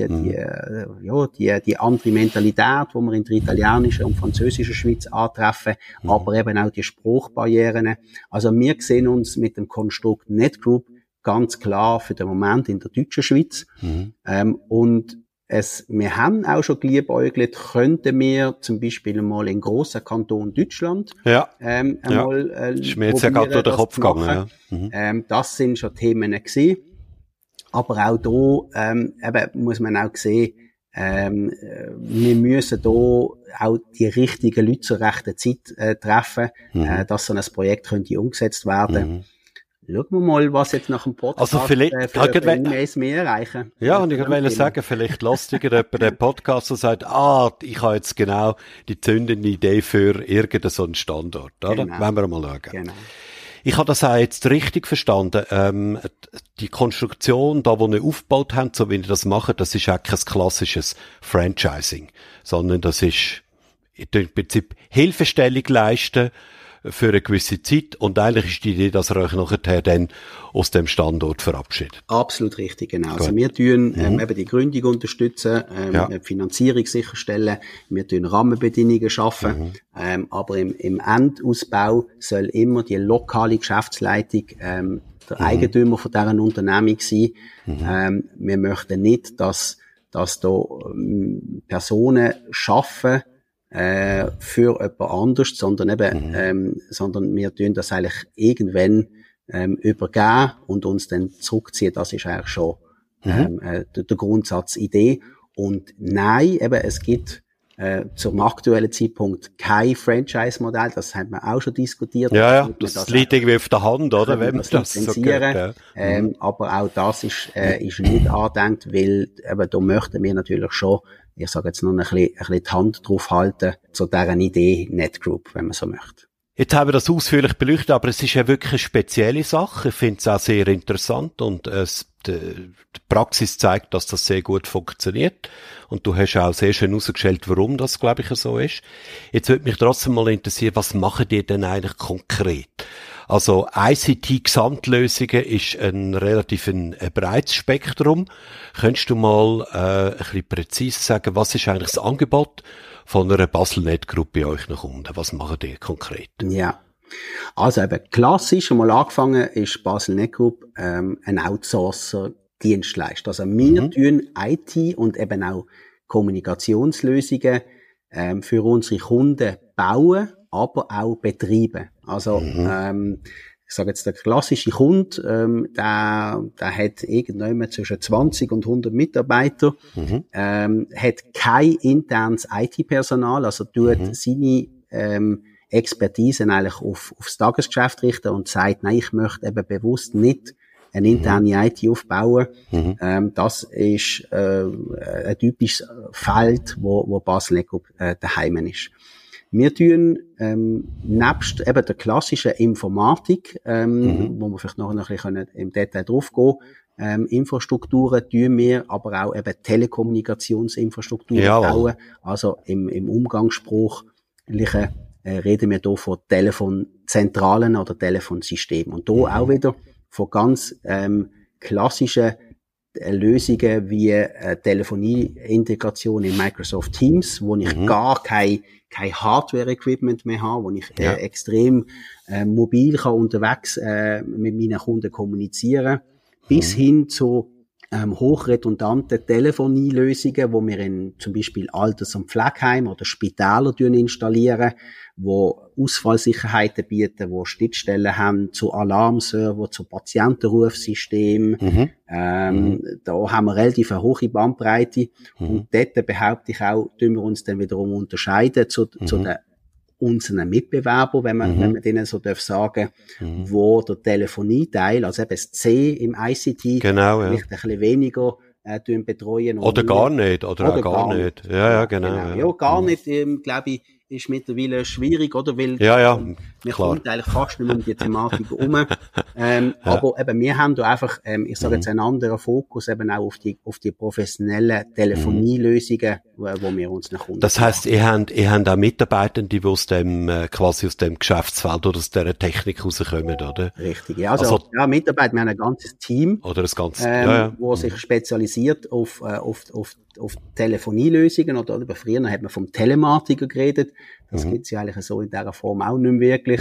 andere Mentalität, die wir in der italienischen und französischen Schweiz antreffen, aber eben auch die Sprachbarrieren. Also wir sehen uns mit dem Konstrukt Netgroup ganz klar für den Moment in der deutschen Schweiz. Und wir haben auch schon geliebäugelt, könnten wir zum Beispiel mal in grossen Kanton Deutschland ist mir jetzt ja gerade durch den Kopf gegangen. Das sind schon Themen gewesen. Aber auch da muss man auch sehen, wir müssen da auch die richtigen Leute zur rechten Zeit treffen, dass so ein Projekt könnte umgesetzt werden. Schauen wir mal, was jetzt nach dem Podcast für E-Mails mehr erreichen. Ja, und ich wollte sagen, vielleicht lässt jemand den Podcast und sagt, ich habe jetzt genau die zündende Idee für irgendeinen so einen Standort, oder? Genau. Wollen wir mal schauen. Genau. Ich habe das auch jetzt richtig verstanden. Die Konstruktion, da wo ihr aufgebaut habt, so wie ihr das macht, das ist auch kein klassisches Franchising, sondern das ist im Prinzip Hilfestellung leisten für eine gewisse Zeit, und eigentlich ist die Idee, dass ihr euch nachher dann aus dem Standort verabschiedet. Absolut richtig, genau. Gut. Also wir tun eben die Gründung unterstützen, die Finanzierung sicherstellen, wir tun Rahmenbedingungen schaffen, aber im Endausbau soll immer die lokale Geschäftsleitung der Eigentümer von deren Unternehmung sein. Wir möchten nicht, dass da Personen schaffen für jemand anderes, sondern eben, sondern wir tun das eigentlich irgendwann übergeben und uns dann zurückziehen. Das ist eigentlich schon der Grundsatzidee. Und nein, eben, es gibt zum aktuellen Zeitpunkt kein Franchise-Modell, das haben wir auch schon diskutiert. Ja, das liegt irgendwie auf der Hand, oder? Wenn man das so gehört, aber auch das ist nicht angedenkt, weil eben, da möchten wir natürlich schon, ich sage jetzt noch ein bisschen die Hand drauf halten, zu deren Idee Netgroup, wenn man so möchte. Jetzt haben wir das ausführlich beleuchtet, aber es ist ja wirklich eine spezielle Sache. Ich finde es auch sehr interessant und die Praxis zeigt, dass das sehr gut funktioniert. Und du hast auch sehr schön herausgestellt, warum das, glaube ich, so ist. Jetzt würde mich trotzdem mal interessieren, was machen die denn eigentlich konkret? Also ICT-Gesamtlösungen ist ein relativ ein breites Spektrum. Könntest du mal ein bisschen präzise sagen, was ist eigentlich das Angebot von einer Basel-Net-Gruppe bei euch nach unten? Was machen die konkret? Ja, also eben klassisch einmal angefangen ist Basel-Net-Gruppe ein Outsourcer-Dienstleister. Also wir tun IT und eben auch Kommunikationslösungen für unsere Kunden bauen, aber auch betreiben. Also ich sage jetzt, der klassische Kunde, der hat irgendwann zwischen 20 und 100 Mitarbeiter, hat kein internes IT-Personal, also tut seine Expertise eigentlich aufs Tagesgeschäft richten und sagt, nein, ich möchte eben bewusst nicht eine interne IT aufbauen. Das ist ein typisches Feld, wo Basel Netgroup daheim ist. Wir tun nebst eben der klassischen Informatik, wo wir vielleicht noch ein bisschen im Detail drauf gehen, Infrastrukturen tun wir, aber auch eben Telekommunikationsinfrastrukturen bauen. Also im Umgangsspruch reden wir hier von Telefonzentralen oder Telefonsystemen. Und hier auch wieder von ganz klassischen Lösungen wie Telefonie-Integration in Microsoft Teams, wo ich gar kein Hardware-Equipment mehr habe, wo ich extrem mobil kann unterwegs mit meinen Kunden kommunizieren, bis hin zu hochredundanten Telefonielösungen, wo wir in zum Beispiel Alters- und Pflegeheim oder Spitäler installieren, wo Ausfallsicherheiten bieten, wo Schnittstellen haben zu Alarmserver, zu Patientenrufsystemen. Da haben wir relativ eine hohe Bandbreite. Und dort behaupte ich auch, tun wir uns dann wiederum unterscheiden zu den unseren Mitbewerbern, wenn man denen so sagen darf, wo der Telefonieteil, also eben das C im ICT, vielleicht ein bisschen weniger betreuen. Oder gar nicht, oder auch gar nicht. Ja, genau. Ja, gar nicht, glaube ich, ist mittlerweile schwierig, oder? Weil, wir kommen eigentlich fast nicht mehr um die Thematik herum. Aber eben, wir haben da einfach, ich sage jetzt einen anderen Fokus eben auch auf die professionellen Telefonielösungen, wo wir uns nach Kunden Das heisst, ihr habt auch Mitarbeitende, die aus dem, quasi aus dem Geschäftsfeld oder aus dieser Technik rauskommen, oder? Richtig, ja. Also Mitarbeiter, wir haben ein ganzes Team. Oder das ganze, wo sich spezialisiert auf Telefonielösungen, oder früher hat man vom Telematiker geredet. Das gibt's ja eigentlich so in dieser Form auch nicht mehr wirklich.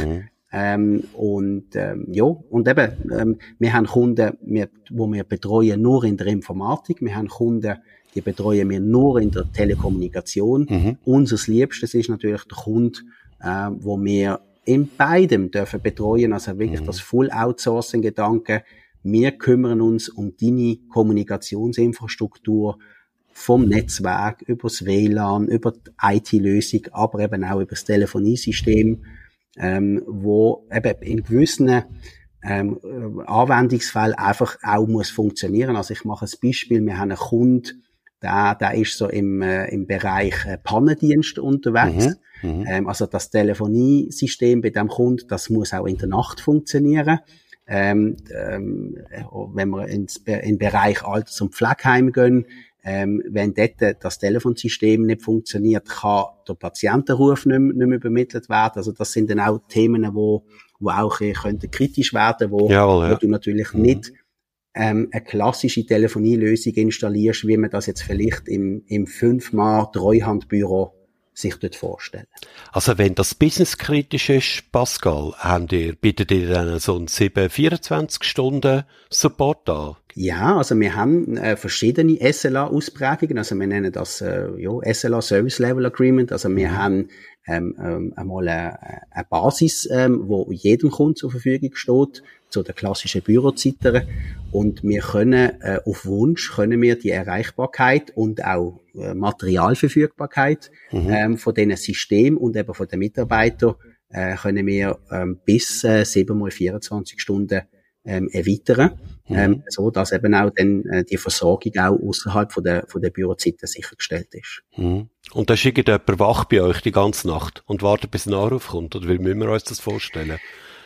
Und eben, wir haben Kunden, wo wir betreuen nur in der Informatik. Wir haben Kunden, die betreuen wir nur in der Telekommunikation. Unser Liebstes ist natürlich der Kunde, wo wir in beidem dürfen betreuen, also wirklich das Full-Outsourcing-Gedanke. Wir kümmern uns um deine Kommunikationsinfrastruktur vom Netzwerk, über das WLAN, über die IT-Lösung, aber eben auch über das Telefoniesystem, wo eben in gewissen Anwendungsfällen einfach auch muss funktionieren. Also ich mache ein Beispiel, wir haben einen Kunden, der ist so im Bereich Pannendienst unterwegs. Also das Telefoniesystem bei dem Kunden, das muss auch in der Nacht funktionieren. Wenn wir in den Bereich Alters- und Pflegeheim gehen, wenn dort das Telefonsystem nicht funktioniert, kann der Patientenruf nicht mehr übermittelt werden. Also das sind dann auch Themen, wo auch könnten kritisch werden, wo du natürlich nicht eine klassische Telefonielösung installierst, wie man das jetzt vielleicht im 5-Mann-Treuhandbüro sich dort vorstellen. Also wenn das businesskritisch ist, Pascal, bietet ihr dann so einen 7-24-Stunden-Support an? Ja, also wir haben verschiedene SLA-Ausprägungen, also wir nennen das SLA Service Level Agreement, also wir haben einmal eine Basis, wo jedem Kunden zur Verfügung steht, zu den klassischen Bürozeiten, und wir können auf Wunsch die Erreichbarkeit und auch Materialverfügbarkeit von diesen Systemen und eben von den Mitarbeitern können wir bis 7x24 Stunden erweitern, so dass eben auch dann die Versorgung auch außerhalb von der Bürozeiten sichergestellt ist. Und da ist irgendjemand wach bei euch die ganze Nacht und wartet, bis ein Anruf kommt, oder wie müssen wir uns das vorstellen?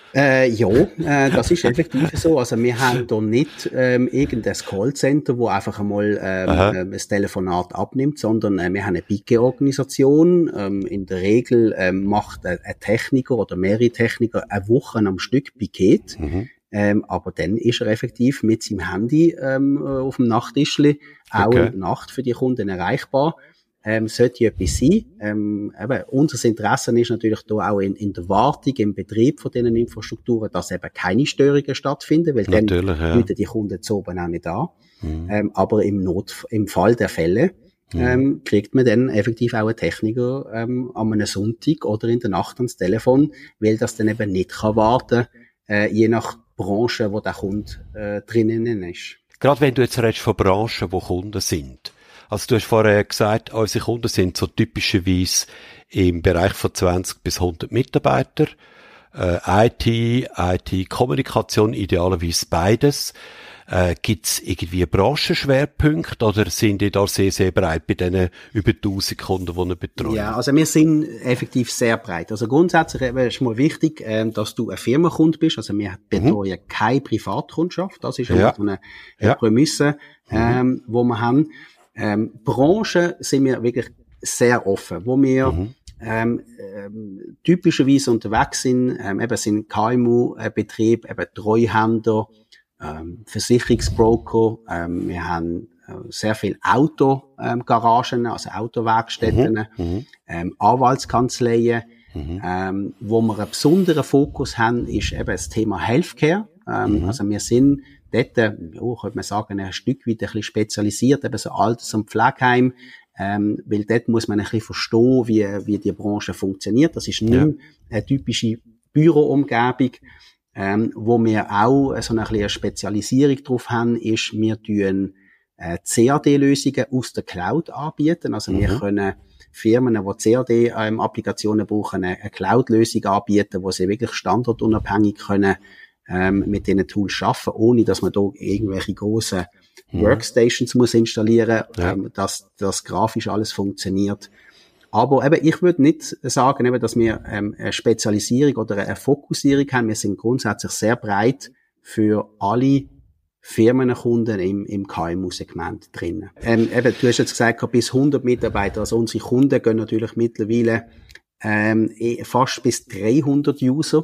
Das ist effektiv so. Also wir haben da nicht irgendein Callcenter, wo einfach einmal ein Telefonat abnimmt, sondern wir haben eine Picket-Organisation. In der Regel macht ein Techniker oder mehrere Techniker eine Woche am Stück Picket. Aber dann ist er effektiv mit seinem Handy auf dem Nachttischli auch in der Nacht für die Kunden erreichbar. Sollte etwas sein. Unser Interesse ist natürlich da auch in der Wartung, im Betrieb von diesen Infrastrukturen, dass eben keine Störungen stattfinden, weil dann bieten die Kunden zu oben auch nicht an. Aber im Fall der Fälle kriegt man dann effektiv auch einen Techniker an einem Sonntag oder in der Nacht ans Telefon, weil das dann eben nicht kann warten, je nach Branche, wo der Kunde drinnen ist. Gerade wenn du jetzt redest von Branchen, wo Kunden sind. Also du hast vorher gesagt, unsere Kunden sind so typischerweise im Bereich von 20 bis 100 Mitarbeiter. IT-Kommunikation, idealerweise beides. Gibt's irgendwie Branchenschwerpunkte oder sind die da sehr, sehr breit bei diesen über 1000 Kunden, die ihr betreut? Ja, also wir sind effektiv sehr breit. Also grundsätzlich ist mal wichtig, dass du ein Firmenkunde bist. Also wir betreuen keine Privatkundschaft. Das ist immer so eine Prämisse, wo wir haben. Branchen sind wir wirklich sehr offen, wo wir typischerweise unterwegs sind, eben sind KMU-Betrieb, eben Treuhänder, Versicherungsbroker, wir haben sehr viel Autogaragen, also Autowerkstätten, Anwaltskanzleien. Wo wir einen besonderen Fokus haben, ist eben das Thema Healthcare. Also wir sind dort, könnte man sagen, ein Stück weit ein bisschen spezialisiert, eben so Alters- und Pflegeheim, weil dort muss man ein bisschen verstehen, wie die Branche funktioniert. Das ist nicht eine typische Büroumgebung. Wo wir auch so eine Spezialisierung drauf haben, ist, wir tun CAD-Lösungen aus der Cloud anbieten. Also wir können Firmen, die CAD-Applikationen brauchen, eine Cloud-Lösung anbieten, wo sie wirklich standortunabhängig können mit diesen Tools arbeiten, ohne dass man da irgendwelche grossen Workstations muss installieren, dass das grafisch alles funktioniert. Aber eben, ich würde nicht sagen, eben, dass wir eine Spezialisierung oder eine Fokussierung haben. Wir sind grundsätzlich sehr breit für alle Firmenkunden im KMU-Segment drin. Eben, du hast jetzt gesagt, bis 100 Mitarbeiter. Also unsere Kunden gehen natürlich mittlerweile fast bis 300 User.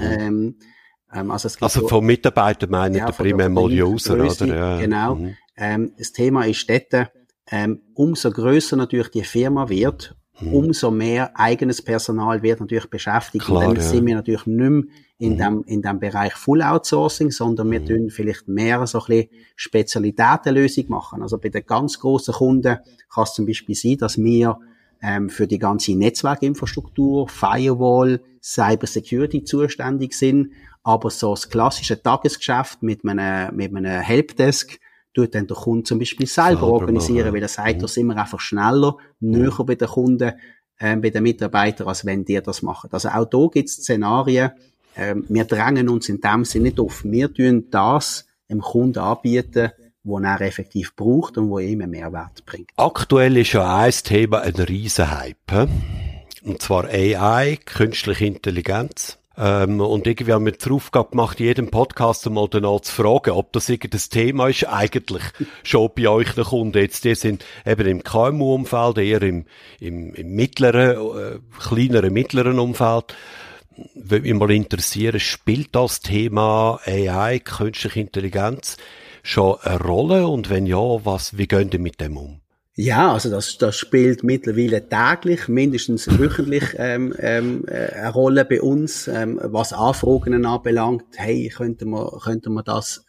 Also von Mitarbeitern meinen ja, primär mal User, Grösse, oder? Ja. Genau. Das Thema ist dort, umso grösser natürlich die Firma wird, umso mehr eigenes Personal wird natürlich beschäftigt. Klar, und dann sind wir natürlich nicht mehr in dem Bereich Full Outsourcing, sondern wir tun vielleicht mehr so ein bisschen Spezialitätenlösung machen. Also bei den ganz grossen Kunden kann es zum Beispiel sein, dass wir für die ganze Netzwerkinfrastruktur, Firewall, Cyber Security zuständig sind, aber so das klassische Tagesgeschäft mit einem Helpdesk tut dann der Kunde zum Beispiel selber organisieren, weil er sagt, da sind wir einfach schneller, näher bei den Kunden, bei den Mitarbeitern, als wenn die das machen. Also auch da gibt es Szenarien, wir drängen uns in dem Sinne nicht auf. Wir tun das dem Kunden anbieten, wo er effektiv braucht und wo ihm einen Mehrwert bringt. Aktuell ist ja ein Thema ein Riesenhype, und zwar AI, künstliche Intelligenz. Und irgendwie haben wir die Aufgabe gemacht, jedem Podcast mal danach zu fragen, ob das irgendein Thema ist, eigentlich schon bei euch den Kunden. Jetzt, die sind eben im KMU-Umfeld, eher im mittleren, kleineren, mittleren Umfeld. Würde mich mal interessieren, spielt das Thema AI, künstliche Intelligenz, schon eine Rolle? Und wenn ja, wie gehen ihr mit dem um? Ja, also das spielt mittlerweile täglich, mindestens wöchentlich eine Rolle bei uns, was Anfragen anbelangt. Hey, könnte man das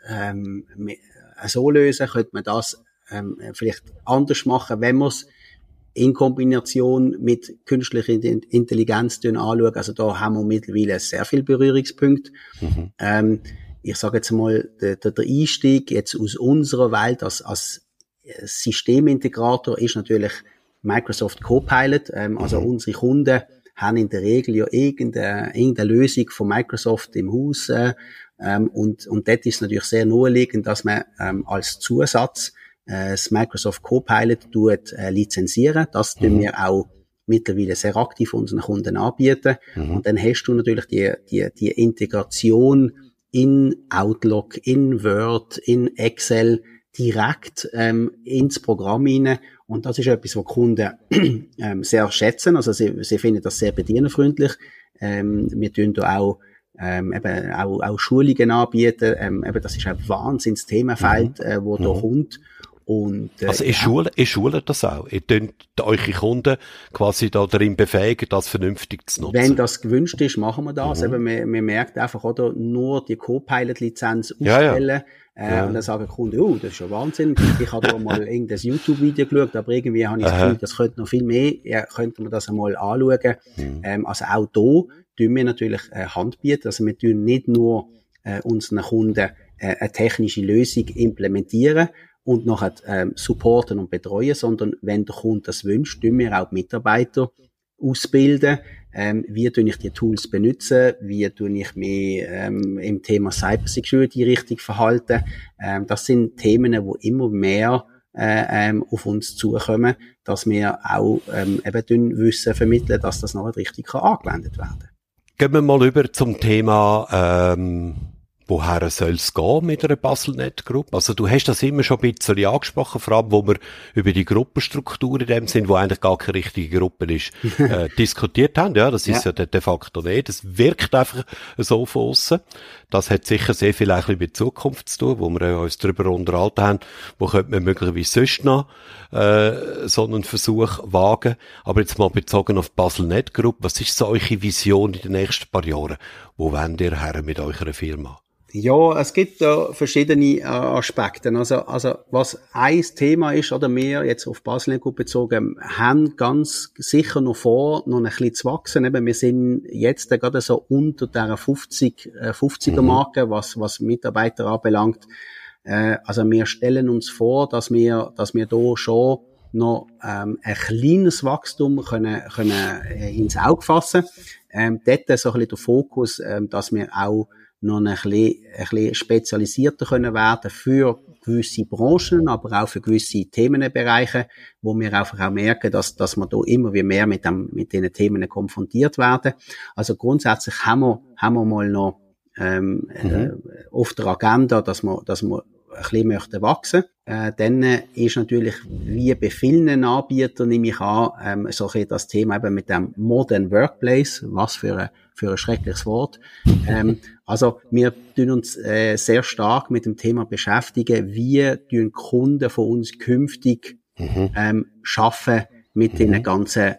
so lösen? Könnte man das vielleicht anders machen, wenn man es in Kombination mit künstlicher Intelligenz anschauen? Also da haben wir mittlerweile sehr viel Berührungspunkte. Ich sage jetzt mal, der Einstieg jetzt aus unserer Welt als Systemintegrator ist natürlich Microsoft Copilot. Also unsere Kunden haben in der Regel ja irgendeine Lösung von Microsoft im Haus. Und dort ist es natürlich sehr naheliegend, dass man als Zusatz das Microsoft Copilot lizenzieren. Das tun wir auch mittlerweile sehr aktiv unseren Kunden anbieten. Und dann hast du natürlich die Integration in Outlook, in Word, in Excel direkt ins Programm hinein. Und das ist etwas, was Kunden sehr schätzen. Also sie finden das sehr bedienerfreundlich. Wir tun da auch auch Schulungen anbieten. Eben, das ist ein Wahnsinns-Themenfeld, wo da kommt. Und, also ihr schult das auch? Ihr könnt eure Kunden quasi da darin befähigen, das vernünftig zu nutzen? Wenn das gewünscht ist, machen wir das. Eben, wir merken einfach, oder nur die Copilot-Lizenz ausstellen. Und dann sagen die Kunden, das ist schon Wahnsinn. Ich habe da mal irgendein YouTube-Video geschaut, aber irgendwie habe ich das Gefühl, das könnte noch viel mehr. Ja, könnte man das einmal anschauen. Also auch da tun wir natürlich Hand bieten. Also wir tun nicht nur unseren Kunden eine technische Lösung implementieren und nachher supporten und betreuen, sondern wenn der Kunde das wünscht, tun wir auch die Mitarbeiter ausbilden. Wie tue ich die Tools benutzen? Wie tue ich mich im Thema Cybersecurity richtig verhalten? Das sind Themen, die immer mehr auf uns zukommen, dass wir auch eben Wissen vermitteln, dass das nachher richtig angewendet werden kann. Gehen wir mal über zum Thema woher soll es gehen mit einer Baselnet-Gruppe? Also du hast das immer schon ein bisschen angesprochen, vor allem, wo wir über die Gruppenstruktur in dem Sinn, wo eigentlich gar keine richtige Gruppe ist, diskutiert haben. Ja, das ist ja de facto nicht. Das wirkt einfach so von aussen. Das hat sicher sehr viel eigentlich mit Zukunft zu tun, wo wir uns darüber unterhalten haben, wo könnte man möglicherweise sonst noch so einen Versuch wagen. Aber jetzt mal bezogen auf die Baselnet-Gruppe, was ist so eure Vision in den nächsten paar Jahren? Wo wollt ihr her mit eurer Firma? Ja, es gibt da verschiedene Aspekte. Also was ein Thema ist, oder wir jetzt auf Baselnet bezogen, haben ganz sicher noch vor, noch ein bisschen zu wachsen. Eben, wir sind jetzt gerade so unter der 50er Marke, was Mitarbeiter anbelangt. Also wir stellen uns vor, dass wir da schon noch ein kleines Wachstum können ins Auge fassen. Dort so ein bisschen der Fokus, dass wir auch noch ein bisschen spezialisierter können werden für gewisse Branchen, aber auch für gewisse Themenbereiche, wo wir einfach auch merken, dass wir da immer wie mehr mit diesen Themen konfrontiert werden. Also grundsätzlich haben wir mal noch auf der Agenda, dass wir ein bisschen möchten wachsen. Dann ist natürlich, wie bei vielen Anbietern, nehme ich an, so ein das Thema eben mit dem Modern Workplace, was für ein schreckliches Wort. Also wir tun uns sehr stark mit dem Thema beschäftigen, wie tun Kunden von uns künftig schaffen mit den ganzen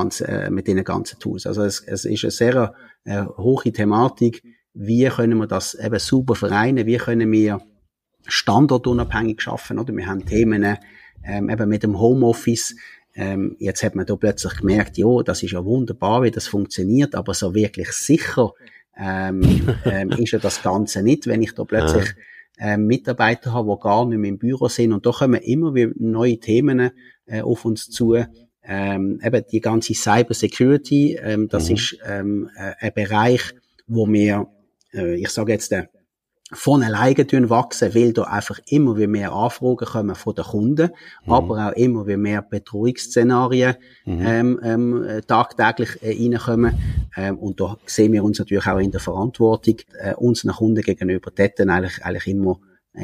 Tools. Also es ist eine sehr hohe Thematik. Wie können wir das eben super vereinen? Wie können wir standortunabhängig schaffen, oder? Wir haben Themen, eben mit dem Homeoffice. Jetzt hat man da plötzlich gemerkt, ja, das ist ja wunderbar, wie das funktioniert, aber so wirklich sicher, ist ja das Ganze nicht, wenn ich da plötzlich, Mitarbeiter habe, die gar nicht mehr im Büro sind. Und da kommen immer wieder neue Themen, auf uns zu. Eben die ganze Cyber Security, das ist, ein Bereich, wo wir, ich sage jetzt, von alleine wachsen, weil da einfach immer wie mehr Anfragen kommen von den Kunden, aber auch immer wie mehr Bedrohungsszenarien tagtäglich reinkommen. Und da sehen wir uns natürlich auch in der Verantwortung, unseren Kunden gegenüber dort eigentlich immer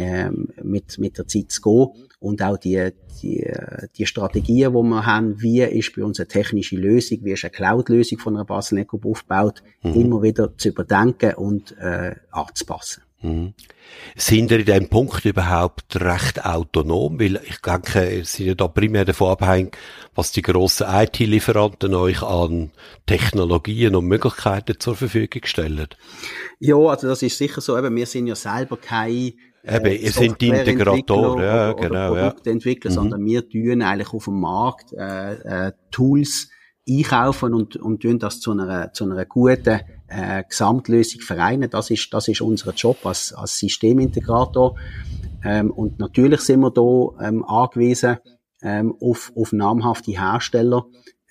mit der Zeit zu gehen und auch die Strategien, die wir haben, wie ist bei uns eine technische Lösung, wie ist eine Cloud-Lösung von einer Basel Netgroup aufgebaut, immer wieder zu überdenken und anzupassen. Sind ihr in diesem Punkt überhaupt recht autonom? Weil ich denke, ihr seid ja da primär davon abhängig, was die grossen IT-Lieferanten euch an Technologien und Möglichkeiten zur Verfügung stellen. Ja, also das ist sicher so. Eben, wir sind ja selber keine ihr sind die Integratoren, ja, genau, oder Produktentwickler, sondern wir tun eigentlich auf dem Markt Tools einkaufen und tun das zu einer guten Gesamtlösung vereinen. Das ist unser Job als Systemintegrator. Und natürlich sind wir da angewiesen auf namhafte Hersteller.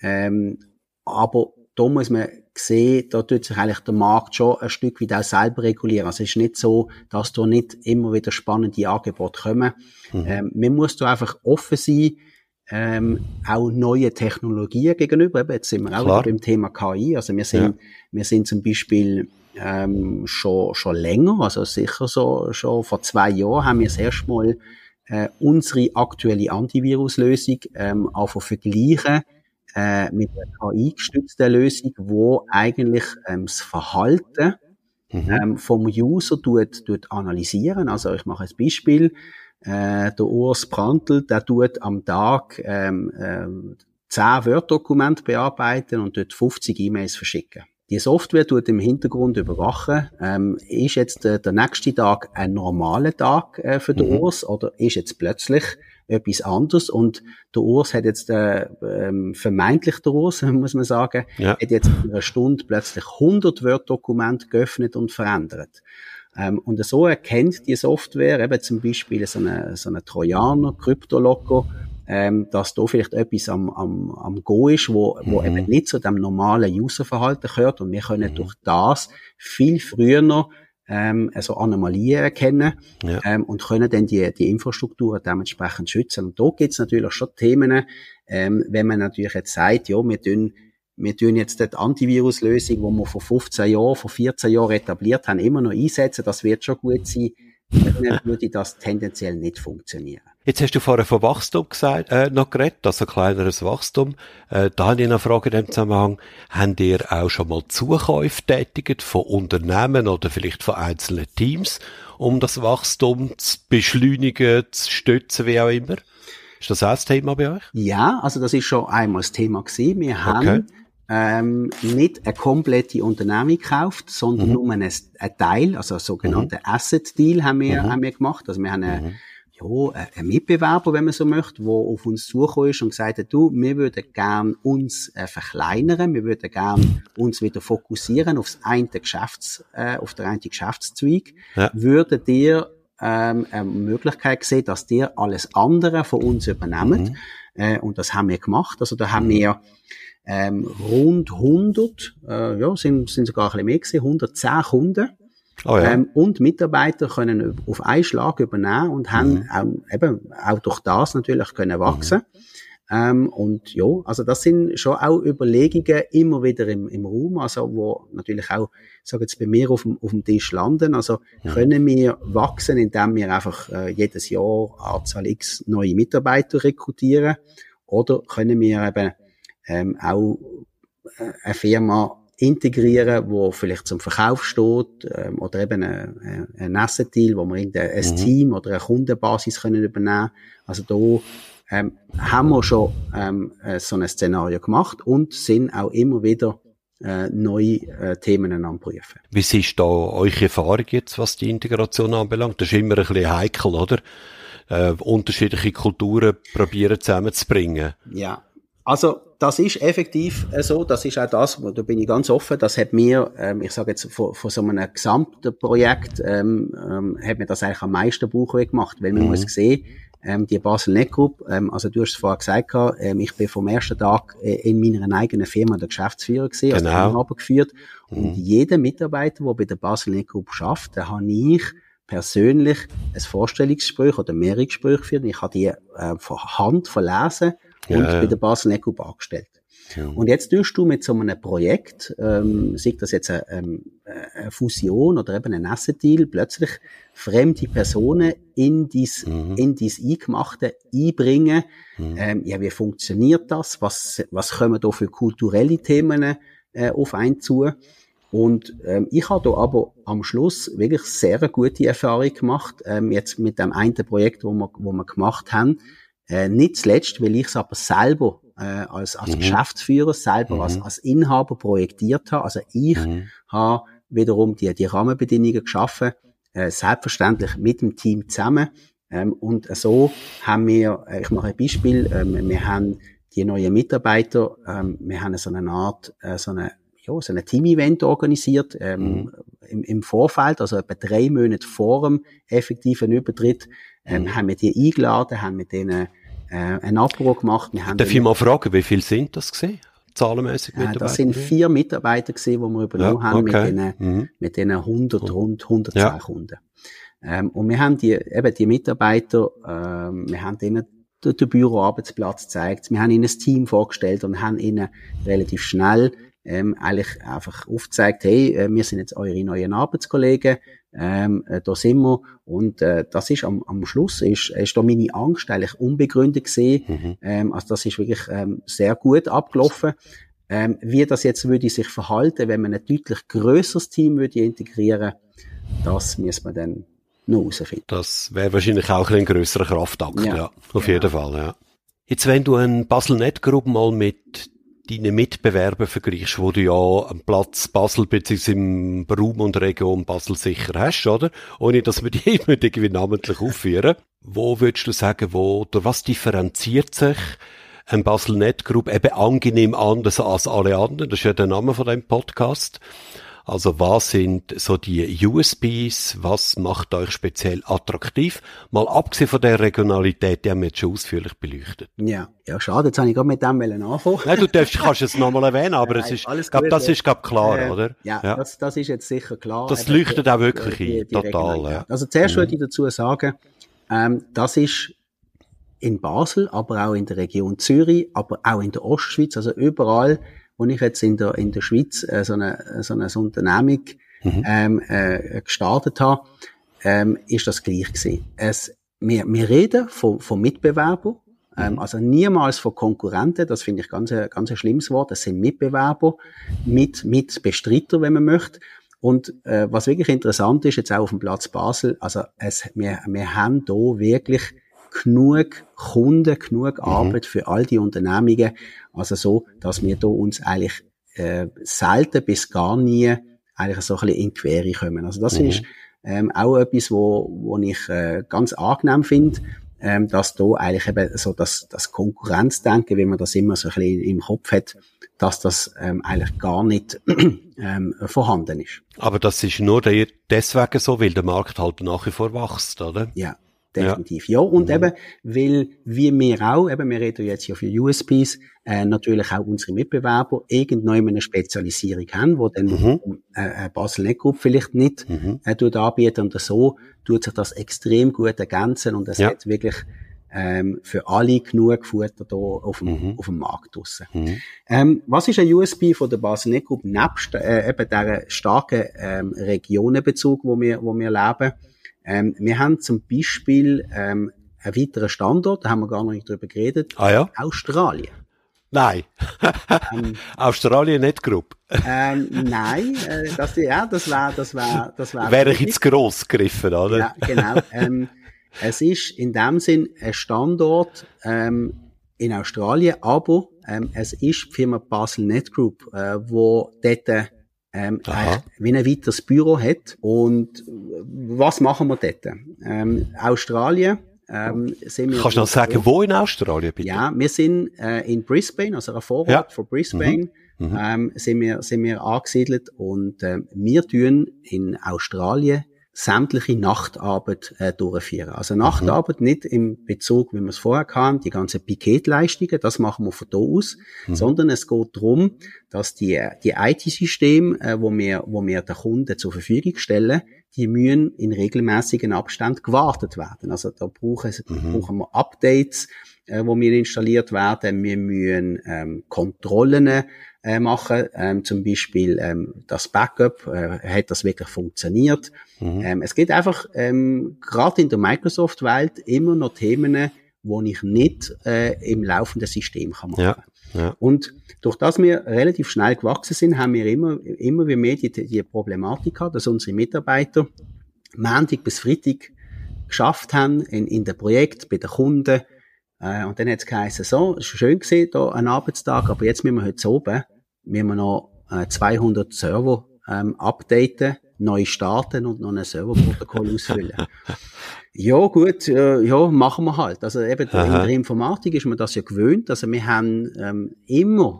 Aber da muss man sehen, da tut sich eigentlich der Markt schon ein Stück weit auch selber regulieren. Also es ist nicht so, dass da nicht immer wieder spannende Angebote kommen. Man muss da einfach offen sein, auch neue Technologien gegenüber. Eben, jetzt sind wir auch wieder beim Thema KI. Also wir sind zum Beispiel schon länger, also sicher schon vor 2 Jahren haben wir das erste Mal unsere aktuelle Antiviruslösung einfach vergleichen mit einer KI-gestützten Lösung, wo eigentlich das Verhalten vom User tut analysieren. Also ich mache ein Beispiel. Der Urs Prantl, der tut am Tag 10 Word-Dokumente bearbeiten und dort 50 E-Mails verschicken. Die Software tut im Hintergrund überwachen, ist jetzt der nächste Tag ein normaler Tag für den Urs oder ist jetzt plötzlich etwas anderes, und der Urs hat jetzt vermeintlich der Urs, muss man sagen, hat jetzt in einer Stunde plötzlich 100 Word-Dokumente geöffnet und verändert. Und so erkennt die Software eben zum Beispiel so eine Trojaner, Kryptolocker, dass da vielleicht etwas am Go ist, wo eben nicht zu dem normalen Userverhalten gehört, und wir können durch das viel früher noch also Anomalien erkennen und können dann die Infrastruktur dementsprechend schützen. Und da gibt's natürlich schon Themen, wenn man natürlich jetzt sagt, ja, wir tun jetzt die Antiviruslösung, die wir vor 15 Jahren, vor 14 Jahren etabliert haben, immer noch einsetzen, das wird schon gut sein, dann würde das tendenziell nicht funktionieren. Jetzt hast du vorher von Wachstum noch geredet, also kleineres Wachstum. Da habe ich eine Frage in dem Zusammenhang. Habt ihr auch schon mal Zukäufe tätigt von Unternehmen oder vielleicht von einzelnen Teams, um das Wachstum zu beschleunigen, zu stützen, wie auch immer? Ist das auch das Thema bei euch? Ja, also das ist schon einmal das Thema gewesen. Wir haben nicht eine komplette Unternehmung gekauft, sondern nur einen Teil, also einen sogenannten Asset Deal haben wir gemacht. Also wir haben einen Mitbewerber, wenn man so möchte, der auf uns zugekommen ist und gesagt hat, du, wir würden gern uns verkleinern, wir würden gern uns wieder fokussieren auf den einen Geschäftszweig. Ja. Würdet ihr eine Möglichkeit sehen, dass ihr alles andere von uns übernehmt? und das haben wir gemacht. Also da haben wir rund 100, sind sogar ein bisschen mehr gewesen, 110 Kunden. Oh ja. Und Mitarbeiter können auf einen Schlag übernehmen und haben auch durch das natürlich können wachsen. Und ja, also das sind schon auch Überlegungen immer wieder im Raum, also wo natürlich auch, ich sage jetzt bei mir auf dem Tisch landen. Also können wir wachsen, indem wir einfach jedes Jahr Anzahl X neue Mitarbeiter rekrutieren, oder können wir eben auch eine Firma integrieren, wo vielleicht zum Verkauf steht, oder eben ein Asset-Deal, wo wir ein Team oder eine Kundenbasis können übernehmen. Also da haben wir schon so ein Szenario gemacht und sind auch immer wieder neue Themen am Prüfen. Wie ist da eure Erfahrung jetzt, was die Integration anbelangt? Das ist immer ein bisschen heikel, oder? Unterschiedliche Kulturen probieren zusammenzubringen. Ja, also das ist effektiv so, das ist auch das, da bin ich ganz offen, das hat mir, ich sage jetzt, von so einem gesamten Projekt, hat mir das eigentlich am meisten Bauchweh gemacht, weil man muss sehen, die Basel Net Group, also du hast es vorher gesagt, ich bin vom ersten Tag in meiner eigenen Firma der Geschäftsführer gewesen, also Inhaber geführt, und jeder Mitarbeiter, der bei der Basel Net Group schafft, da habe ich persönlich ein Vorstellungsgespräch oder mehrere Gespräche geführt, ich habe die von Hand verlesen und bei der Basel Net Group angestellt. Ja. Und jetzt tust du mit so einem Projekt, sei das jetzt eine Fusion oder eben ein Asset-Deal, plötzlich fremde Personen in dies Eingemachte einbringen. Ja, wie funktioniert das? Was kommen da für kulturelle Themen auf einen zu? Und ich habe da aber am Schluss wirklich sehr gute Erfahrung gemacht, jetzt mit dem einen Projekt, wo wir gemacht haben. Nicht zuletzt, weil ich es aber selber als Geschäftsführer, selber als Inhaber projektiert habe. Also ich habe wiederum die Rahmenbedingungen geschaffen, selbstverständlich mit dem Team zusammen. Und so haben wir, ich mache ein Beispiel, wir haben die neuen Mitarbeiter, wir haben so eine Art, so ein Team-Event organisiert, im Vorfeld, also etwa 3 Monate vor dem effektiven Übertritt, haben wir die eingeladen, haben mit denen ein Apero gemacht. Darf ich mal fragen, wie viel sind das gewesen? Zahlenmässig Mitarbeiter? Das sind 4 Mitarbeiter gewesen, die wir übernommen haben, mit denen 100, rund 110 Kunden. Und wir haben die Mitarbeiter, wir haben denen den Büroarbeitsplatz gezeigt, wir haben ihnen ein Team vorgestellt und haben ihnen relativ schnell eigentlich einfach aufgezeigt, hey, wir sind jetzt eure neuen Arbeitskollegen, da sind wir, und das ist am Schluss ist da meine Angst eigentlich unbegründet gewesen. Also das ist wirklich sehr gut abgelaufen. Wie das jetzt würde sich verhalten, wenn man ein deutlich grösseres Team würde integrieren, das müssen wir dann noch herausfinden. Das wäre wahrscheinlich auch ein grösserer Kraftakt, ja, auf jeden Fall, ja. Jetzt, wenn du ein Basel Net Group mal mit deine Mitbewerber vergleichst, wo du ja am Platz Basel bzw. im Raum und Region Basel sicher hast, oder? Ohne dass wir die immer irgendwie namentlich aufführen. Wo würdest du sagen, durch was differenziert sich ein Basel Net Group eben angenehm anders als alle anderen? Das ist ja der Name von deinem Podcast. Also was sind so die USPs? Was macht euch speziell attraktiv? Mal abgesehen von der Regionalität, die haben wir jetzt schon ausführlich beleuchtet. Ja, schade, jetzt habe ich gerade mit dem anfangen. Nein, kannst es nochmal erwähnen, aber es ist, das ist klar, oder? Ja. Das ist jetzt sicher klar. Das leuchtet auch wirklich ein, total. Ja. Also zuerst würde ich dazu sagen, das ist in Basel, aber auch in der Region Zürich, aber auch in der Ostschweiz, also überall, wo ich jetzt in der Schweiz so eine Unternehmung gestartet habe, ist das gleich gewesen. Wir reden von Mitbewerbern, also niemals von Konkurrenten, das finde ich ganz ein schlimmes Wort, das sind Mitbewerber, mit Bestreiter, wenn man möchte. Und was wirklich interessant ist, jetzt auch auf dem Platz Basel, also wir haben da wirklich genug Kunden, genug Arbeit für all die Unternehmungen, also so, dass wir da uns eigentlich selten bis gar nie eigentlich so ein bisschen in die Quere kommen. Also das ist auch etwas, wo ich ganz angenehm finde, dass da eigentlich eben so das Konkurrenzdenken, wie man das immer so ein bisschen im Kopf hat, dass das eigentlich gar nicht vorhanden ist. Aber das ist nur deswegen so, weil der Markt halt nach wie vor wächst, oder? Ja. definitiv. Ja, und eben, weil wir auch, eben, wir reden jetzt ja für USPs, natürlich auch unsere Mitbewerber irgendwann eine Spezialisierung haben, wo dann Basel Net Group vielleicht nicht anbieten, und so tut sich das extrem gut ergänzen, und es hat wirklich für alle genug Futter da auf dem Markt draussen. Was ist ein USB von der Basel Net Group nebst eben dieser starken Regionenbezug, wo wir leben? Wir haben zum Beispiel einen weiteren Standort, da haben wir gar noch nicht drüber geredet, Australien. Nein. Australien Net Group. Nein, das wäre. Wäre ich jetzt gross gegriffen, oder? Ja, genau. Es ist in dem Sinn ein Standort in Australien, aber es ist die Firma Basel Net Group, wo dort wie ein weiteres Büro hat. Und was machen wir dort? Australien sind wir... Kannst du noch sagen, wo in Australien, bitte? Ja, wir sind in Brisbane, also ein Vorort von Brisbane, sind wir angesiedelt, und wir tun in Australien sämtliche Nachtarbeit durchführen. Also Nachtarbeit nicht im Bezug, wie wir es vorher hatten, die ganzen Piketleistungen, das machen wir von da aus, sondern es geht darum, dass die IT-Systeme, wo wir den Kunden zur Verfügung stellen, die müssen in regelmäßigen Abständen gewartet werden. Also da brauchen wir Updates, wo wir installiert werden. Wir müssen Kontrollen machen, zum Beispiel das Backup, hat das wirklich funktioniert. Es gibt einfach gerade in der Microsoft-Welt immer noch Themen, die ich nicht im laufenden System machen kann. Ja. Und durch das wir relativ schnell gewachsen sind, haben wir immer wie mehr die Problematik gehabt, dass unsere Mitarbeiter Montag bis Freitag geschafft haben in dem Projekt, bei den Kunden. Und dann hat es geheißen, so, es ist schön gewesen, da ein Arbeitstag, aber jetzt müssen wir heute oben, noch 200 Server updaten, neu starten und noch ein Serverprotokoll ausfüllen. Ja, gut, machen wir halt. Also eben in der Informatik ist man das ja gewöhnt. Also wir haben immer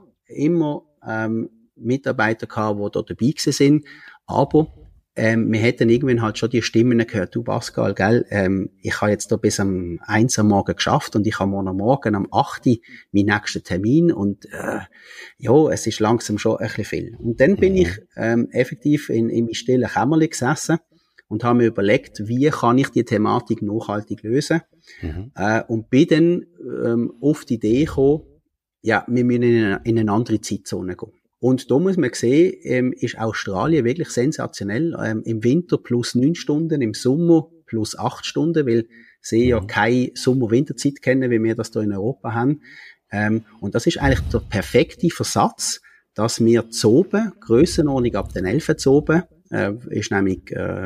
Mitarbeiter gehabt, die da dabei gewesen sind, aber wir hätten irgendwann halt schon die Stimmen gehört, du Pascal, gell, ich habe jetzt da bis am 1 am Morgen geschafft und ich habe morgen am 8 meinen nächsten Termin, und es ist langsam schon ein bisschen viel. Und dann bin ich effektiv in meinem stillen Kämmerchen gesessen und habe mir überlegt, wie kann ich die Thematik nachhaltig lösen, und bin dann auf die Idee gekommen, ja, wir müssen in eine andere Zeitzone gehen. Und da muss man sehen, ist Australien wirklich sensationell. Im Winter plus 9 Stunden, im Sommer plus 8 Stunden, weil sie ja keine Sommer-Winterzeit kennen, wie wir das hier in Europa haben. Und das ist eigentlich der perfekte Versatz, dass wir zu oben, Grössenordnung ab den 11 zu oben, ist nämlich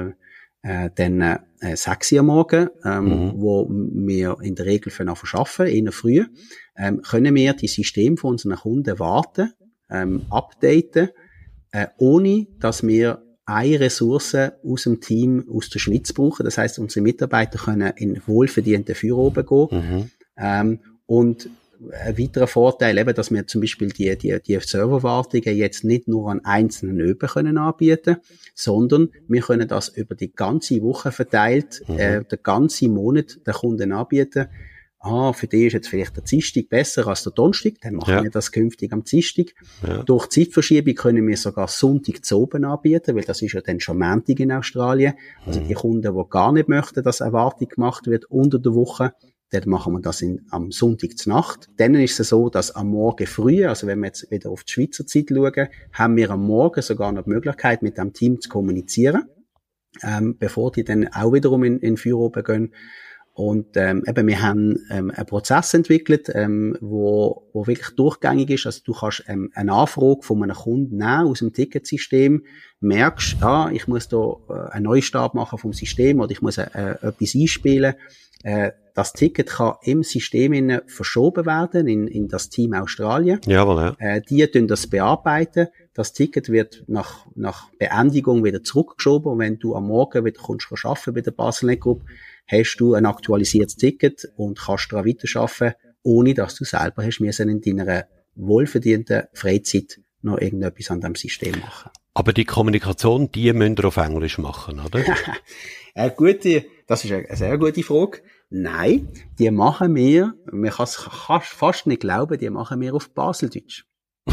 dann 6 Uhr am Morgen, wo wir in der Regel für arbeiten, eher früh, können wir die Systeme von unseren Kunden warten, updaten, ohne dass wir eine Ressource aus dem Team aus der Schweiz brauchen. Das heisst, unsere Mitarbeiter können in wohlverdienten Feierabend gehen. Und ein weiterer Vorteil eben, dass wir zum Beispiel die Serverwartungen jetzt nicht nur an einzelnen Öben können anbieten, sondern wir können das über die ganze Woche verteilt, den ganzen Monat den Kunden anbieten. Für die ist jetzt vielleicht der Dienstag besser als der Donnerstag, dann machen wir das künftig am Dienstag. Ja. Durch Zeitverschiebung können wir sogar Sonntag zu oben anbieten, weil das ist ja dann schon Montag in Australien. Also die Kunden, die gar nicht möchten, dass Erwartung gemacht wird unter der Woche, dann machen wir das am Sonntag zur Nacht. Dann ist es so, dass am Morgen früh, also wenn wir jetzt wieder auf die Schweizer Zeit schauen, haben wir am Morgen sogar noch die Möglichkeit, mit dem Team zu kommunizieren, bevor die dann auch wiederum in Feierabend gehen. Und eben, wir haben einen Prozess entwickelt, wo wirklich durchgängig ist. Also du kannst eine Anfrage von einem Kunden nehmen aus dem Ticketsystem, merkst, ich muss da einen Neustart machen vom System oder ich muss etwas einspielen. Das Ticket kann im System verschoben werden in das Team Australien. Jawohl, ja. Die tun das bearbeiten. Das Ticket wird nach Beendigung wieder zurückgeschoben. Und wenn du am Morgen wieder kommst arbeiten bei der Basel Net Group, hast du ein aktualisiertes Ticket und kannst daran weiterarbeiten, ohne dass du selber hast müssen in deiner wohlverdienten Freizeit noch irgendetwas an diesem System machen. Aber die Kommunikation, die müsst ihr auf Englisch machen, oder? Das ist eine sehr gute Frage. Nein, die machen wir, man kann es fast nicht glauben, die machen wir auf Baseldeutsch.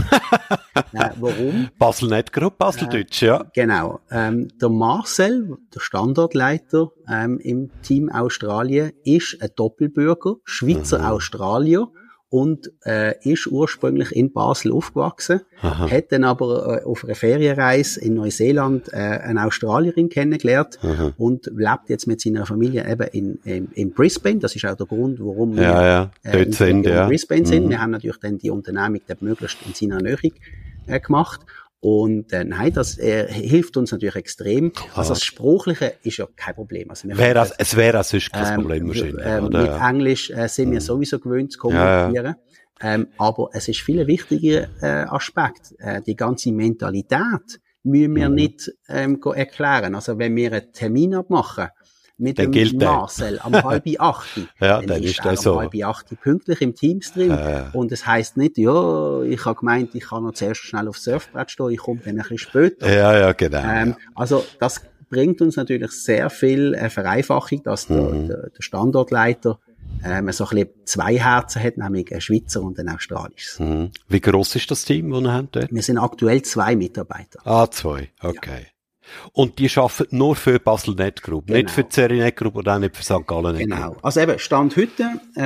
Warum? Basel.net Group, Baseldeutsch, ja. Genau. Der Marcel, der Standortleiter im Team Australien, ist ein Doppelbürger, Schweizer Australier und ist ursprünglich in Basel aufgewachsen, hat dann aber auf einer Ferienreise in Neuseeland eine Australierin kennengelernt und lebt jetzt mit seiner Familie eben in Brisbane. Das ist auch der Grund, warum wir in Brisbane sind. Wir haben natürlich dann die Unternehmung dort möglichst in seiner Nähe gemacht. Und nein, das hilft uns natürlich extrem. Klar. Also das Sprachliche ist ja kein Problem. Also es wäre sonst kein Problem wahrscheinlich. Mit Englisch sind wir sowieso gewöhnt zu kommunizieren. Aber es ist viel wichtiger Aspekt. Die ganze Mentalität müssen wir nicht erklären. Also wenn wir einen Termin abmachen mit dem Marcel am 7:30, dann ist er so. Um 7:30 pünktlich im Teams drin. Und es heisst nicht, ja, ich habe gemeint, ich kann noch zuerst schnell aufs Surfbrett stehen, ich komme dann ein bisschen später. Ja, genau. Also das bringt uns natürlich sehr viel Vereinfachung, dass der Standortleiter so ein bisschen zwei Herzen hat, nämlich ein Schweizer und ein australisches. Wie gross ist das Team, das ihr habt dort? Wir sind aktuell 2 Mitarbeiter. 2, okay. Ja. Und die arbeiten nur für Basel.net Group, genau. Nicht für die Zeri.net Group oder auch nicht für St. Gallen.net Group. Genau. Also eben, Stand heute,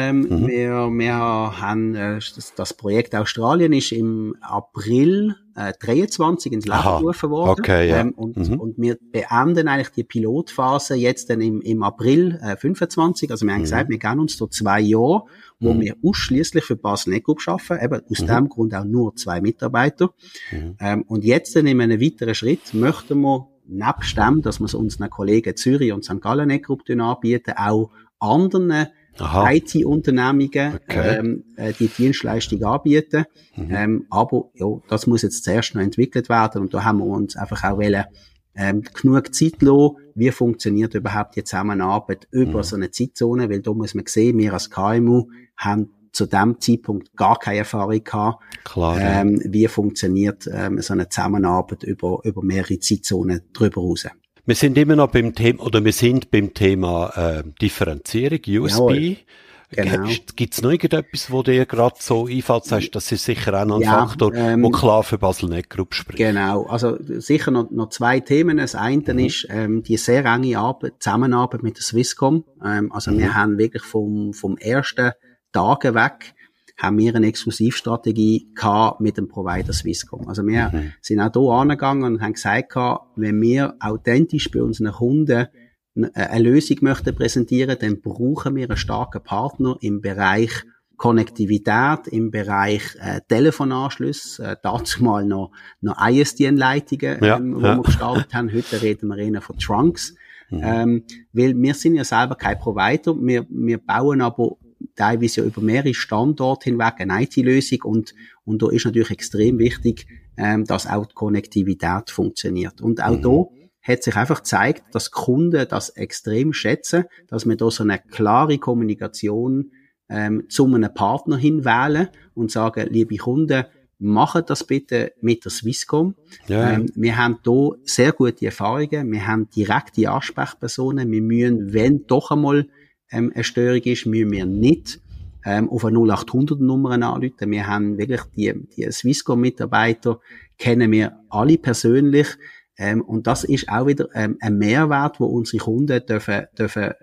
wir haben, das Projekt Australien ist im April 23 ins Leben gerufen worden. Okay, ja. Und wir beenden eigentlich die Pilotphase jetzt dann im April 25. Also wir haben gesagt, wir gehen uns da 2 Jahre, wo wir ausschließlich für Basel.net Group arbeiten, eben aus dem Grund auch nur 2 Mitarbeiter. Und jetzt dann in einem weiteren Schritt möchten wir nebst dem, dass wir es unseren Kollegen Zürich und St. Gallen.net Group anbieten, auch anderen IT-Unternehmungen die Dienstleistung anbieten. Aber ja, das muss jetzt zuerst noch entwickelt werden und da haben wir uns einfach auch genug Zeit lassen, wie funktioniert überhaupt die Zusammenarbeit über so eine Zeitzone, weil da muss man sehen, wir als KMU haben zu dem Zeitpunkt gar keine Erfahrung gehabt. Klar, wie funktioniert so eine Zusammenarbeit über mehrere Zeitzonen drüber raus. Wir sind immer noch beim Thema, oder wir sind beim Thema Differenzierung, USB. Jawohl. Genau. Gibt's noch irgendetwas, wo dir gerade so einfällt, sagst, das ist sicher auch noch ein Faktor, der klar für Basel.net Group spricht? Genau. Also, sicher noch 2 Themen. Das eine ist, die sehr enge Zusammenarbeit mit der Swisscom. Also, wir haben wirklich vom ersten Tage weg, haben wir eine Exklusivstrategie gehabt mit dem Provider Swisscom. Also, wir sind auch hier angegangen und haben gesagt, wenn wir authentisch bei unseren Kunden eine Lösung möchten präsentieren, dann brauchen wir einen starken Partner im Bereich Konnektivität, im Bereich Telefonanschluss, dazu mal noch ISDN-Leitungen, wo wir gestartet haben. Heute reden wir eher von Trunks, weil wir sind ja selber kein Provider, wir bauen aber teilweise ja über mehrere Standorte hinweg eine IT-Lösung und da ist natürlich extrem wichtig, dass auch die Konnektivität funktioniert. Und auch da hat sich einfach gezeigt, dass Kunden das extrem schätzen, dass wir da so eine klare Kommunikation zu einem Partner hinwählen und sagen, liebe Kunden, macht das bitte mit der Swisscom. Wir haben da sehr gute Erfahrungen, wir haben direkte Ansprechpersonen, wir müssen, wenn doch einmal eine Störung ist, müssen wir nicht auf eine 0800-Nummer anrufen. Wir haben wirklich die Swisscom-Mitarbeiter, kennen wir alle persönlich. Und das ist auch wieder ein Mehrwert, wo unsere Kunden dürfen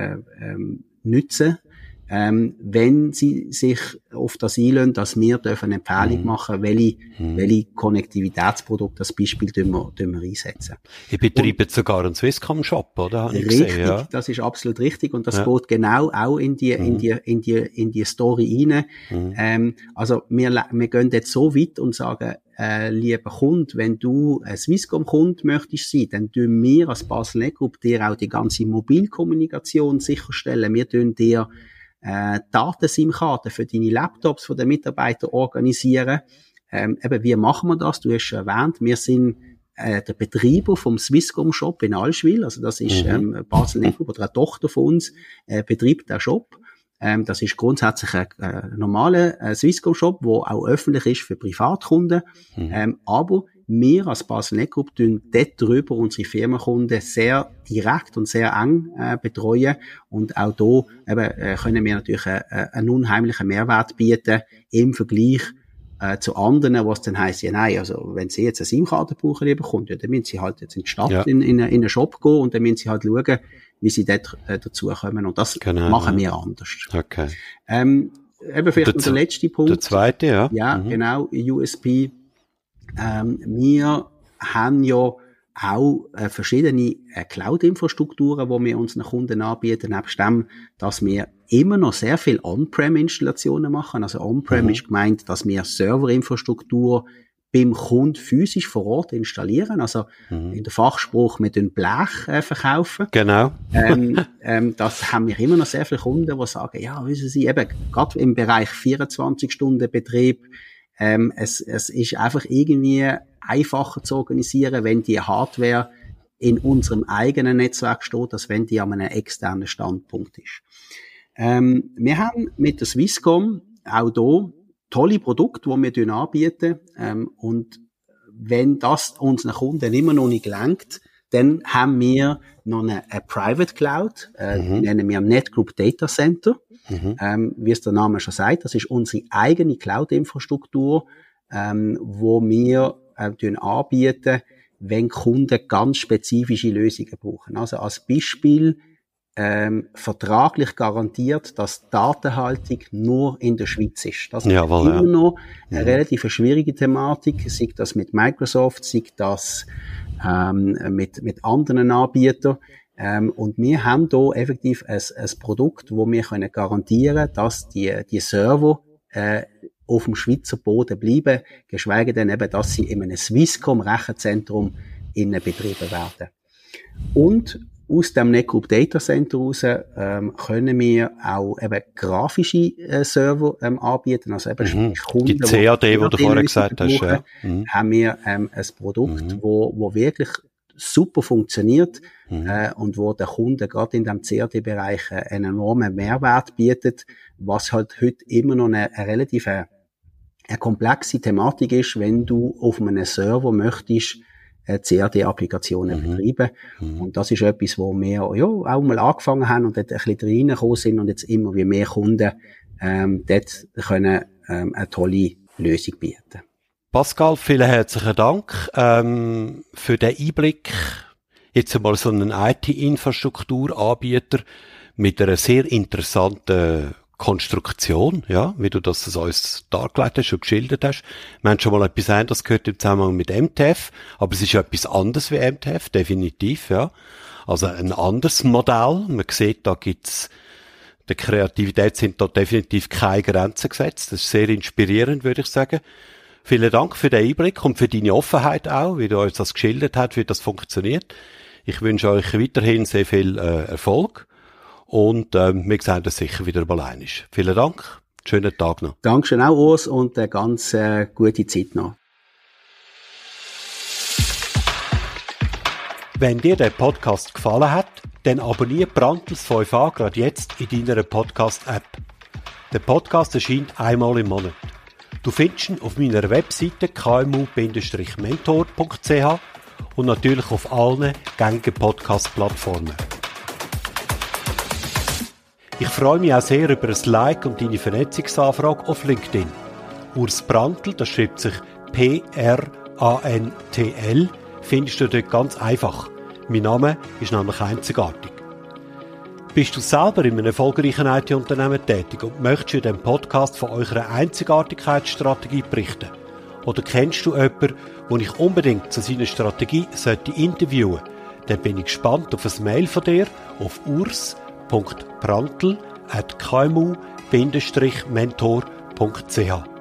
nutzen, wenn sie sich auf das einlassen, dass wir dürfen eine Empfehlung machen, welche Konnektivitätsprodukte als Beispiel wir einsetzen. Ich betreibe sogar einen Swisscom-Shop, oder? Habe ich richtig, gesehen, ja. Das ist absolut richtig und das geht genau auch in die Story rein. Also wir gehen jetzt so weit und sagen, lieber Kunde, wenn du ein Swisscom-Kunde möchtest sein, dann tun wir als Basel.net Group dir auch die ganze Mobilkommunikation sicherstellen. Wir tun dir Daten-SIM-Karten für deine Laptops von den Mitarbeitern organisieren. Eben, wie machen wir das? Du hast schon erwähnt, wir sind der Betreiber vom Swisscom-Shop in Allschwil. Also das ist Basel.net Group oder eine Tochter von uns, betreibt den Shop. Das ist grundsätzlich ein normaler Swisscom-Shop, der auch öffentlich ist für Privatkunden. Aber wir als Basel Group tun dort drüber unsere Firmenkunden sehr direkt und sehr eng betreuen. Und auch da eben, können wir natürlich einen unheimlichen Mehrwert bieten im Vergleich zu anderen, was dann heisst, ja nein, also wenn Sie jetzt eine SIM-Karte brauchen, die bekommt, ja, dann müssen Sie halt jetzt in die Stadt in einen Shop gehen und dann müssen Sie halt schauen, wie Sie dort dazukommen. Und das machen wir anders. Okay. Eben vielleicht noch der letzte Punkt. Der zweite, ja. Ja, genau, USP. Wir haben ja auch verschiedene Cloud-Infrastrukturen, die wir unseren Kunden anbieten, nebst dem, dass wir immer noch sehr viel On-Prem-Installationen machen. Also On-Prem ist gemeint, dass wir Serverinfrastruktur beim Kunden physisch vor Ort installieren. Also in der Fachspruch mit dem Blech verkaufen. Genau. Das haben wir immer noch sehr viele Kunden, die sagen, ja, wissen Sie, eben gerade im Bereich 24-Stunden-Betrieb, es ist einfach irgendwie einfacher zu organisieren, wenn die Hardware in unserem eigenen Netzwerk steht, als wenn die an einem externen Standpunkt ist. Wir haben mit der Swisscom auch hier tolle Produkte, die wir anbieten. Und wenn das unseren Kunden immer noch nicht gelangt, dann haben wir noch eine Private Cloud, nennen wir NetGroup Data Center. Wie es der Name schon sagt, das ist unsere eigene Cloud-Infrastruktur, wo wir anbieten, wenn Kunden ganz spezifische Lösungen brauchen. Also als Beispiel vertraglich garantiert, dass Datenhaltung nur in der Schweiz ist. Das ist immer noch eine relativ schwierige Thematik, sei das mit Microsoft, sei das mit anderen Anbietern. Und wir haben hier effektiv ein Produkt, wo wir können garantieren, dass die Server auf dem Schweizer Boden bleiben, geschweige denn eben, dass sie in einem Swisscom-Rechenzentrum betrieben werden. Und aus dem NetGroup Data Center raus können wir auch eben grafische Server anbieten, also eben Kunden, die CAD, die du vorher gesagt hast, haben wir ein Produkt, wo wirklich super funktioniert und wo der Kunde gerade in dem CAD-Bereich einen enormen Mehrwert bietet, was halt heute immer noch eine relativ eine komplexe Thematik ist, wenn du auf einem Server möchtest CAD-Applikationen betreiben. Und das ist etwas, wo wir ja auch mal angefangen haben und dort ein bisschen reingekommen sind und jetzt immer wie mehr Kunden dort können eine tolle Lösung bieten. Pascal, vielen herzlichen Dank für den Einblick. Jetzt einmal so einen IT-Infrastrukturanbieter mit einer sehr interessanten Konstruktion, ja, wie du das uns dargelegt hast und geschildert hast. Wir haben schon mal etwas anderes gehört im Zusammenhang mit MTF, aber es ist etwas anderes wie MTF, definitiv, ja. Also ein anderes Modell. Man sieht, da gibt's, der Kreativität sind da definitiv keine Grenzen gesetzt. Das ist sehr inspirierend, würde ich sagen. Vielen Dank für den Einblick und für deine Offenheit auch, wie du uns das geschildert hast, wie das funktioniert. Ich wünsche euch weiterhin sehr viel Erfolg. Und wir sehen das sicher wieder mal einmal. Vielen Dank, schönen Tag noch. Dankeschön auch, Urs, und eine ganz gute Zeit noch. Wenn dir der Podcast gefallen hat, dann abonniere Brandtels 5a gerade jetzt in deiner Podcast-App. Der Podcast erscheint einmal im Monat. Du findest ihn auf meiner Webseite kmu-mentor.ch und natürlich auf allen gängigen Podcast-Plattformen. Ich freue mich auch sehr über ein Like und deine Vernetzungsanfrage auf LinkedIn. Urs Brandtl, das schreibt sich P-R-A-N-T-L, findest du dort ganz einfach. Mein Name ist nämlich einzigartig. Bist du selber in einem erfolgreichen IT-Unternehmen tätig und möchtest in diesem Podcast von eurer Einzigartigkeitsstrategie berichten? Oder kennst du jemanden, den ich unbedingt zu seiner Strategie interviewen sollte? Dann bin ich gespannt auf ein Mail von dir auf urs.brandtl@kmu-mentor.ch.